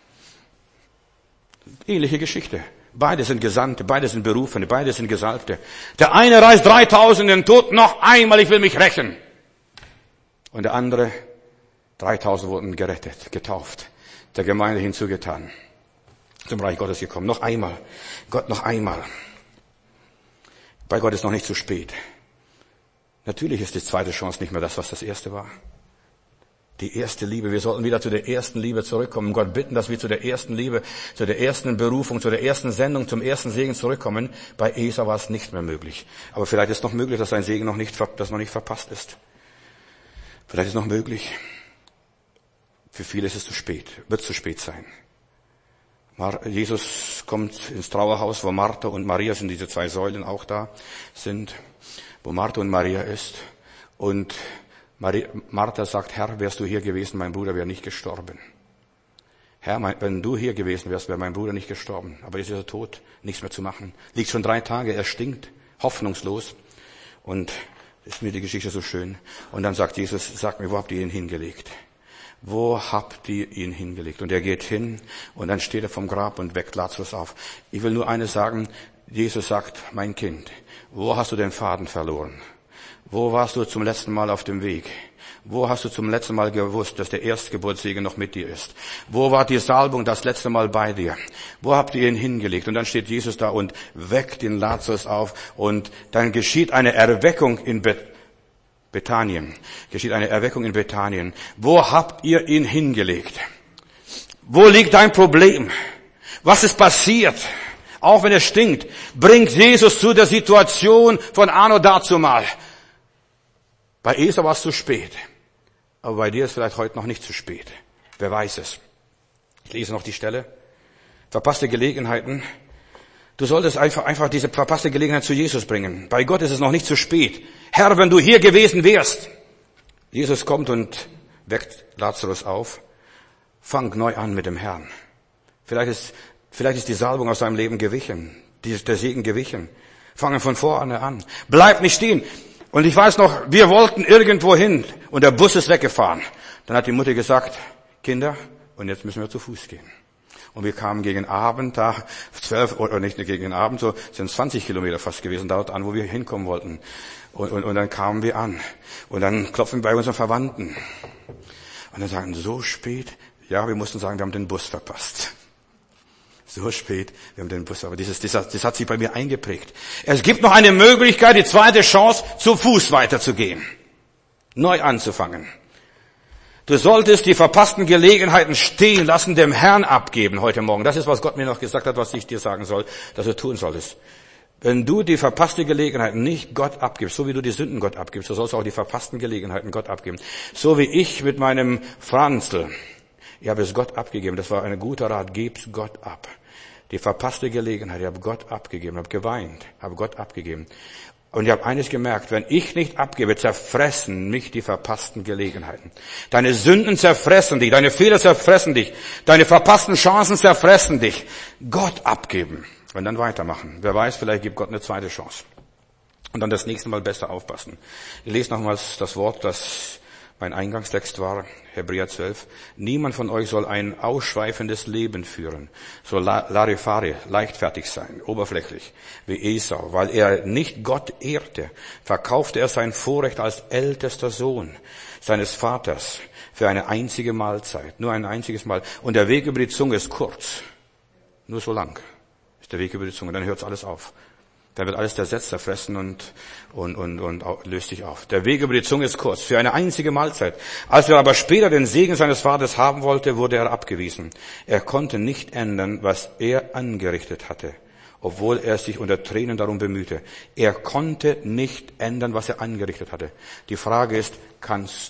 Ähnliche Geschichte. Beide sind Gesandte, beide sind Berufene, beide sind Gesalbte. Der eine reißt dreitausend in den Tod, noch einmal, ich will mich rächen. Und der andere, dreitausend wurden gerettet, getauft, der Gemeinde hinzugetan. Zum Reich Gottes gekommen. Noch einmal. Gott, noch einmal. Bei Gott ist noch nicht zu spät. Natürlich ist die zweite Chance nicht mehr das, was das erste war. Die erste Liebe. Wir sollten wieder zu der ersten Liebe zurückkommen. Gott bitten, dass wir zu der ersten Liebe, zu der ersten Berufung, zu der ersten Sendung, zum ersten Segen zurückkommen. Bei Esau war es nicht mehr möglich. Aber vielleicht ist noch möglich, dass sein Segen noch nicht, dass noch nicht verpasst ist. Vielleicht ist noch möglich. Für viele ist es zu spät. Wird zu spät sein. Jesus kommt ins Trauerhaus, wo Martha und Maria sind, diese zwei Säulen auch da sind, wo Martha und Maria ist. Und Maria, Martha sagt, Herr, wärst du hier gewesen, mein Bruder wäre nicht gestorben. Herr, mein, wenn du hier gewesen wärst, wäre mein Bruder nicht gestorben. Aber jetzt ist er tot, nichts mehr zu machen. Liegt schon drei Tage, er stinkt, hoffnungslos. Und ist mir die Geschichte so schön. Und dann sagt Jesus, sag mir, wo habt ihr ihn hingelegt? Wo habt ihr ihn hingelegt? Und er geht hin und dann steht er vom Grab und weckt Lazarus auf. Ich will nur eines sagen, Jesus sagt, mein Kind, wo hast du den Faden verloren? Wo warst du zum letzten Mal auf dem Weg? Wo hast du zum letzten Mal gewusst, dass der Erstgeburtssegen noch mit dir ist? Wo war die Salbung das letzte Mal bei dir? Wo habt ihr ihn hingelegt? Und dann steht Jesus da und weckt den Lazarus auf und dann geschieht eine Erweckung in Beth. Bethanien. Geschieht eine Erweckung in Bethanien. Wo habt ihr ihn hingelegt? Wo liegt dein Problem? Was ist passiert? Auch wenn es stinkt, bringt Jesus zu der Situation von anno dazumal. Bei Esau war es zu spät. Aber bei dir ist vielleicht heute noch nicht zu spät. Wer weiß es? Ich lese noch die Stelle. Verpasste Gelegenheiten. Du solltest einfach, einfach diese verpasste Gelegenheit zu Jesus bringen. Bei Gott ist es noch nicht zu spät. Herr, wenn du hier gewesen wärst. Jesus kommt und weckt Lazarus auf. Fang neu an mit dem Herrn. Vielleicht ist, vielleicht ist die Salbung aus deinem Leben gewichen. Der Segen gewichen. Fange von vorne an. Bleib nicht stehen. Und ich weiß noch, wir wollten irgendwo hin und der Bus ist weggefahren. Dann hat die Mutter gesagt, Kinder, und jetzt müssen wir zu Fuß gehen. Und wir kamen gegen Abend da, zwölf, oder nicht gegen Abend, so sind zwanzig Kilometer fast gewesen, dort an, wo wir hinkommen wollten. Und, und, und dann kamen wir an. Und dann klopfen wir bei unseren Verwandten. Und dann sagen, so spät? Ja, wir mussten sagen, wir haben den Bus verpasst. So spät, wir haben den Bus verpasst. Dieses, das, das hat sich bei mir eingeprägt. Es gibt noch eine Möglichkeit, die zweite Chance, zu Fuß weiterzugehen. Neu anzufangen. Du solltest die verpassten Gelegenheiten stehen lassen, dem Herrn abgeben heute Morgen. Das ist, was Gott mir noch gesagt hat, was ich dir sagen soll, dass du tun solltest. Wenn du die verpasste Gelegenheiten nicht Gott abgibst, so wie du die Sünden Gott abgibst, so sollst du auch die verpassten Gelegenheiten Gott abgeben. So wie ich mit meinem Franzl. Ich habe es Gott abgegeben. Das war ein guter Rat. Geb's Gott ab. Die verpasste Gelegenheit, ich habe Gott abgegeben, habe geweint, habe Gott abgegeben. Und ich habe eines gemerkt, wenn ich nicht abgebe, zerfressen mich die verpassten Gelegenheiten. Deine Sünden zerfressen dich, deine Fehler zerfressen dich, deine verpassten Chancen zerfressen dich. Gott abgeben und dann weitermachen. Wer weiß, vielleicht gibt Gott eine zweite Chance. Und dann das nächste Mal besser aufpassen. Ich lese nochmals das Wort, das Mein Eingangstext war Hebräer zwölf. Niemand von euch soll ein ausschweifendes Leben führen, so Larifari, leichtfertig sein, oberflächlich, wie Esau. Weil er nicht Gott ehrte, verkaufte er sein Vorrecht als ältester Sohn seines Vaters für eine einzige Mahlzeit, nur ein einziges Mal. Und der Weg über die Zunge ist kurz, nur so lang ist der Weg über die Zunge, dann hört alles auf. Dann wird alles zersetzt, zerfressen und, und, und, und löst sich auf. Der Weg über die Zunge ist kurz, für eine einzige Mahlzeit. Als er aber später den Segen seines Vaters haben wollte, wurde er abgewiesen. Er konnte nicht ändern, was er angerichtet hatte, obwohl er sich unter Tränen darum bemühte. Er konnte nicht ändern, was er angerichtet hatte. Die Frage ist, kannst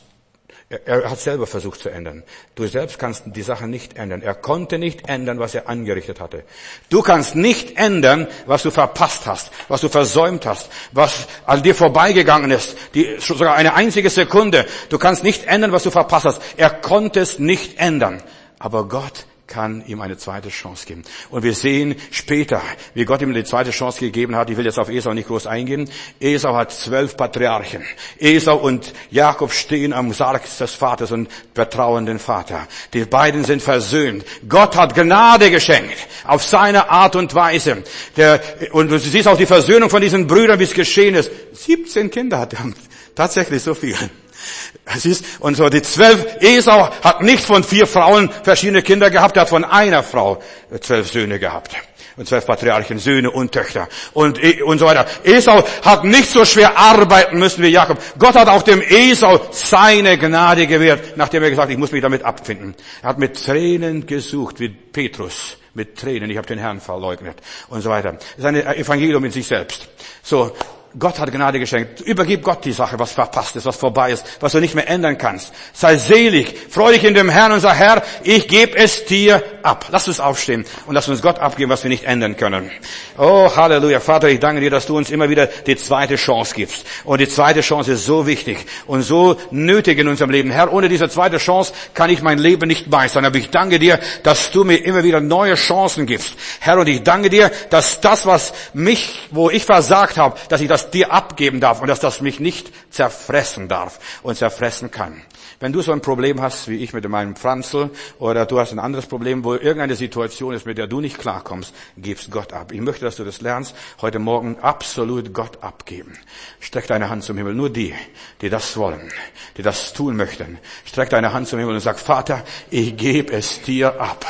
Er hat selber versucht zu ändern. Du selbst kannst die Sache nicht ändern. Er konnte nicht ändern, was er angerichtet hatte. Du kannst nicht ändern, was du verpasst hast, was du versäumt hast, was an dir vorbeigegangen ist, die, sogar eine einzige Sekunde. Du kannst nicht ändern, was du verpasst hast. Er konnte es nicht ändern. Aber Gott kann ihm eine zweite Chance geben. Und wir sehen später, wie Gott ihm die zweite Chance gegeben hat. Ich will jetzt auf Esau nicht groß eingehen. Esau hat zwölf Patriarchen. Esau und Jakob stehen am Sarg des Vaters und betrauen den Vater. Die beiden sind versöhnt. Gott hat Gnade geschenkt, auf seine Art und Weise. Der, und du siehst auch die Versöhnung von diesen Brüdern, wie es geschehen ist. siebzehn Kinder hat er. Tatsächlich so viel. Siehst, und so die zwölf, Esau hat nicht von vier Frauen verschiedene Kinder gehabt, er hat von einer Frau zwölf Söhne gehabt. Und zwölf Patriarchen, Söhne und Töchter. Und, und so weiter. Esau hat nicht so schwer arbeiten müssen wie Jakob. Gott hat auch dem Esau seine Gnade gewährt, nachdem er gesagt hat, ich muss mich damit abfinden. Er hat mit Tränen gesucht, wie Petrus. Mit Tränen, ich habe den Herrn verleugnet. Und so weiter. Das ist ein Evangelium in sich selbst. So. Gott hat Gnade geschenkt. Übergib Gott die Sache, was verpasst ist, was vorbei ist, was du nicht mehr ändern kannst. Sei selig, freu dich in dem Herrn und sag, Herr, ich gebe es dir ab. Lass uns aufstehen und lass uns Gott abgeben, was wir nicht ändern können. Oh, Halleluja. Vater, ich danke dir, dass du uns immer wieder die zweite Chance gibst. Und die zweite Chance ist so wichtig und so nötig in unserem Leben. Herr, ohne diese zweite Chance kann ich mein Leben nicht meistern. Aber ich danke dir, dass du mir immer wieder neue Chancen gibst. Herr, und ich danke dir, dass das, was mich, wo ich versagt habe, dass ich das dir abgeben darf und dass das mich nicht zerfressen darf und zerfressen kann. Wenn du so ein Problem hast, wie ich mit meinem Franzl, oder du hast ein anderes Problem, wo irgendeine Situation ist, mit der du nicht klarkommst, gibst Gott ab. Ich möchte, dass du das lernst, heute Morgen absolut Gott abgeben. Streck deine Hand zum Himmel. Nur die, die das wollen, die das tun möchten. Streck deine Hand zum Himmel und sag, Vater, ich gebe es dir ab.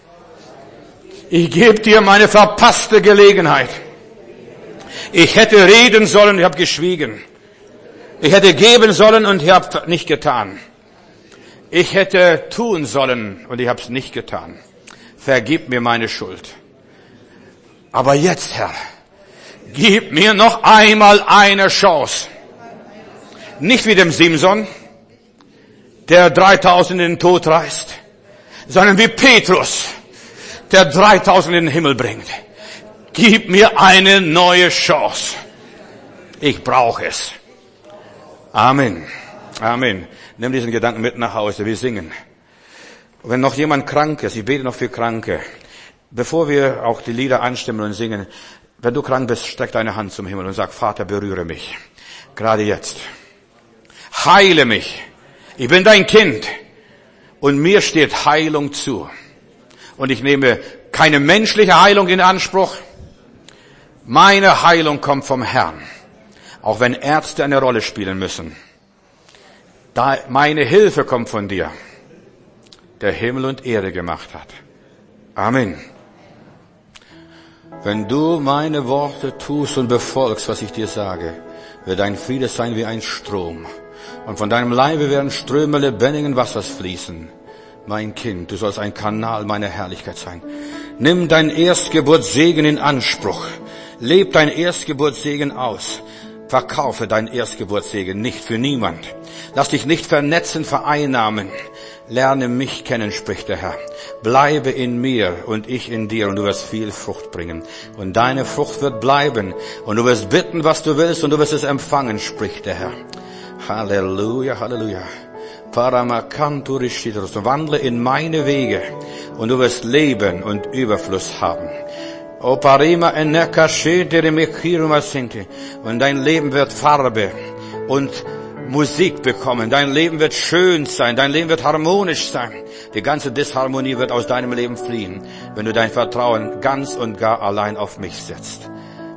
Ich gebe dir meine verpasste Gelegenheit. Ich hätte reden sollen, ich habe geschwiegen. Ich hätte geben sollen und ich habe nicht getan. Ich hätte tun sollen und ich habe es nicht getan. Vergib mir meine Schuld. Aber jetzt, Herr, gib mir noch einmal eine Chance. Nicht wie dem Simson, der dreitausend in den Tod reißt, sondern wie Petrus, der dreitausend in den Himmel bringt. Gib mir eine neue Chance. Ich brauche es. Amen. Amen. Nimm diesen Gedanken mit nach Hause. Wir singen. Wenn noch jemand krank ist, ich bete noch für Kranke. Bevor wir auch die Lieder anstimmen und singen, wenn du krank bist, streck deine Hand zum Himmel und sag, Vater, berühre mich. Gerade jetzt. Heile mich. Ich bin dein Kind. Und mir steht Heilung zu. Und ich nehme keine menschliche Heilung in Anspruch. Meine Heilung kommt vom Herrn, auch wenn Ärzte eine Rolle spielen müssen. Da meine Hilfe kommt von dir, der Himmel und Erde gemacht hat. Amen. Wenn du meine Worte tust und befolgst, was ich dir sage, wird dein Friede sein wie ein Strom. Und von deinem Leibe werden Ströme lebendigen Wassers fließen. Mein Kind, du sollst ein Kanal meiner Herrlichkeit sein. Nimm dein Erstgeburtssegen in Anspruch. Leb dein Erstgeburtssegen aus. Verkaufe dein Erstgeburtssegen nicht für niemand. Lass dich nicht vernetzen, vereinnahmen. Lerne mich kennen, spricht der Herr. Bleibe in mir und ich in dir und du wirst viel Frucht bringen. Und deine Frucht wird bleiben und du wirst bitten, was du willst und du wirst es empfangen, spricht der Herr. Halleluja, Halleluja. Paramakanturishidros. Wandle in meine Wege und du wirst Leben und Überfluss haben. Und dein Leben wird Farbe und Musik bekommen. Dein Leben wird schön sein. Dein Leben wird harmonisch sein. Die ganze Disharmonie wird aus deinem Leben fliehen, wenn du dein Vertrauen ganz und gar allein auf mich setzt.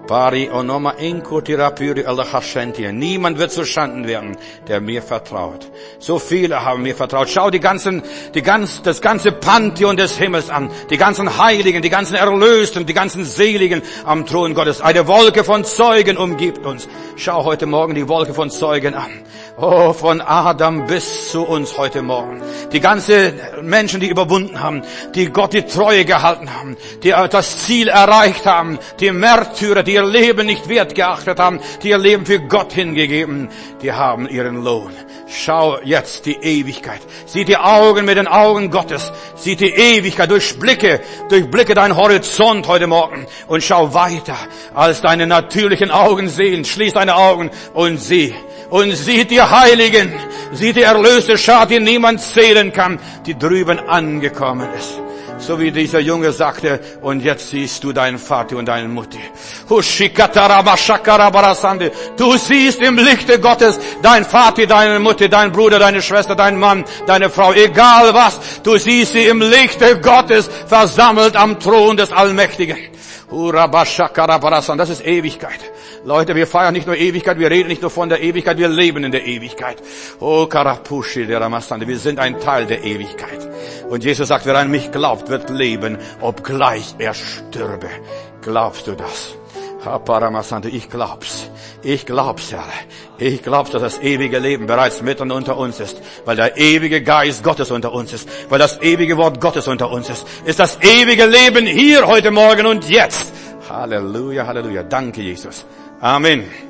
Niemand wird zu Schanden werden, der mir vertraut. So viele haben mir vertraut. Schau die ganzen, die ganz, das ganze Pantheon des Himmels an. Die ganzen Heiligen, die ganzen Erlösten, die ganzen Seligen am Thron Gottes. Eine Wolke von Zeugen umgibt uns. Schau heute Morgen die Wolke von Zeugen an. Oh, von Adam bis zu uns heute Morgen. Die ganzen Menschen, die überwunden haben, die Gott die Treue gehalten haben, die das Ziel erreicht haben, die Märtyrer, die ihr Leben nicht wert geachtet haben, die ihr Leben für Gott hingegeben, die haben ihren Lohn. Schau jetzt die Ewigkeit. Sieh die Augen mit den Augen Gottes. Sieh die Ewigkeit. Durchblicke, durchblicke deinen Horizont heute Morgen und schau weiter, als deine natürlichen Augen sehen. Schließ deine Augen und sieh. Und sieh die Heiligen, sieh die erlöste Schar, die niemand zählen kann, die drüben angekommen ist. So wie dieser Junge sagte, und jetzt siehst du deinen Vater und deine Mutter. Du siehst im Lichte Gottes dein Vater, deine Mutter, dein Bruder, deine Schwester, dein Mann, deine Frau, egal was. Du siehst sie im Lichte Gottes versammelt am Thron des Allmächtigen. Das ist Ewigkeit. Leute, wir feiern nicht nur Ewigkeit, wir reden nicht nur von der Ewigkeit, wir leben in der Ewigkeit. Oh, Karapushi, der Ramastande, wir sind ein Teil der Ewigkeit. Und Jesus sagt, wer an mich glaubt, wird leben, obgleich er stürbe. Glaubst du das? Ich glaub's. Ich glaub's, Herr. Ich glaub's, dass das ewige Leben bereits mitten unter uns ist. Weil der ewige Geist Gottes unter uns ist. Weil das ewige Wort Gottes unter uns ist. Ist das ewige Leben hier heute Morgen und jetzt. Halleluja, Halleluja. Danke, Jesus. Amen.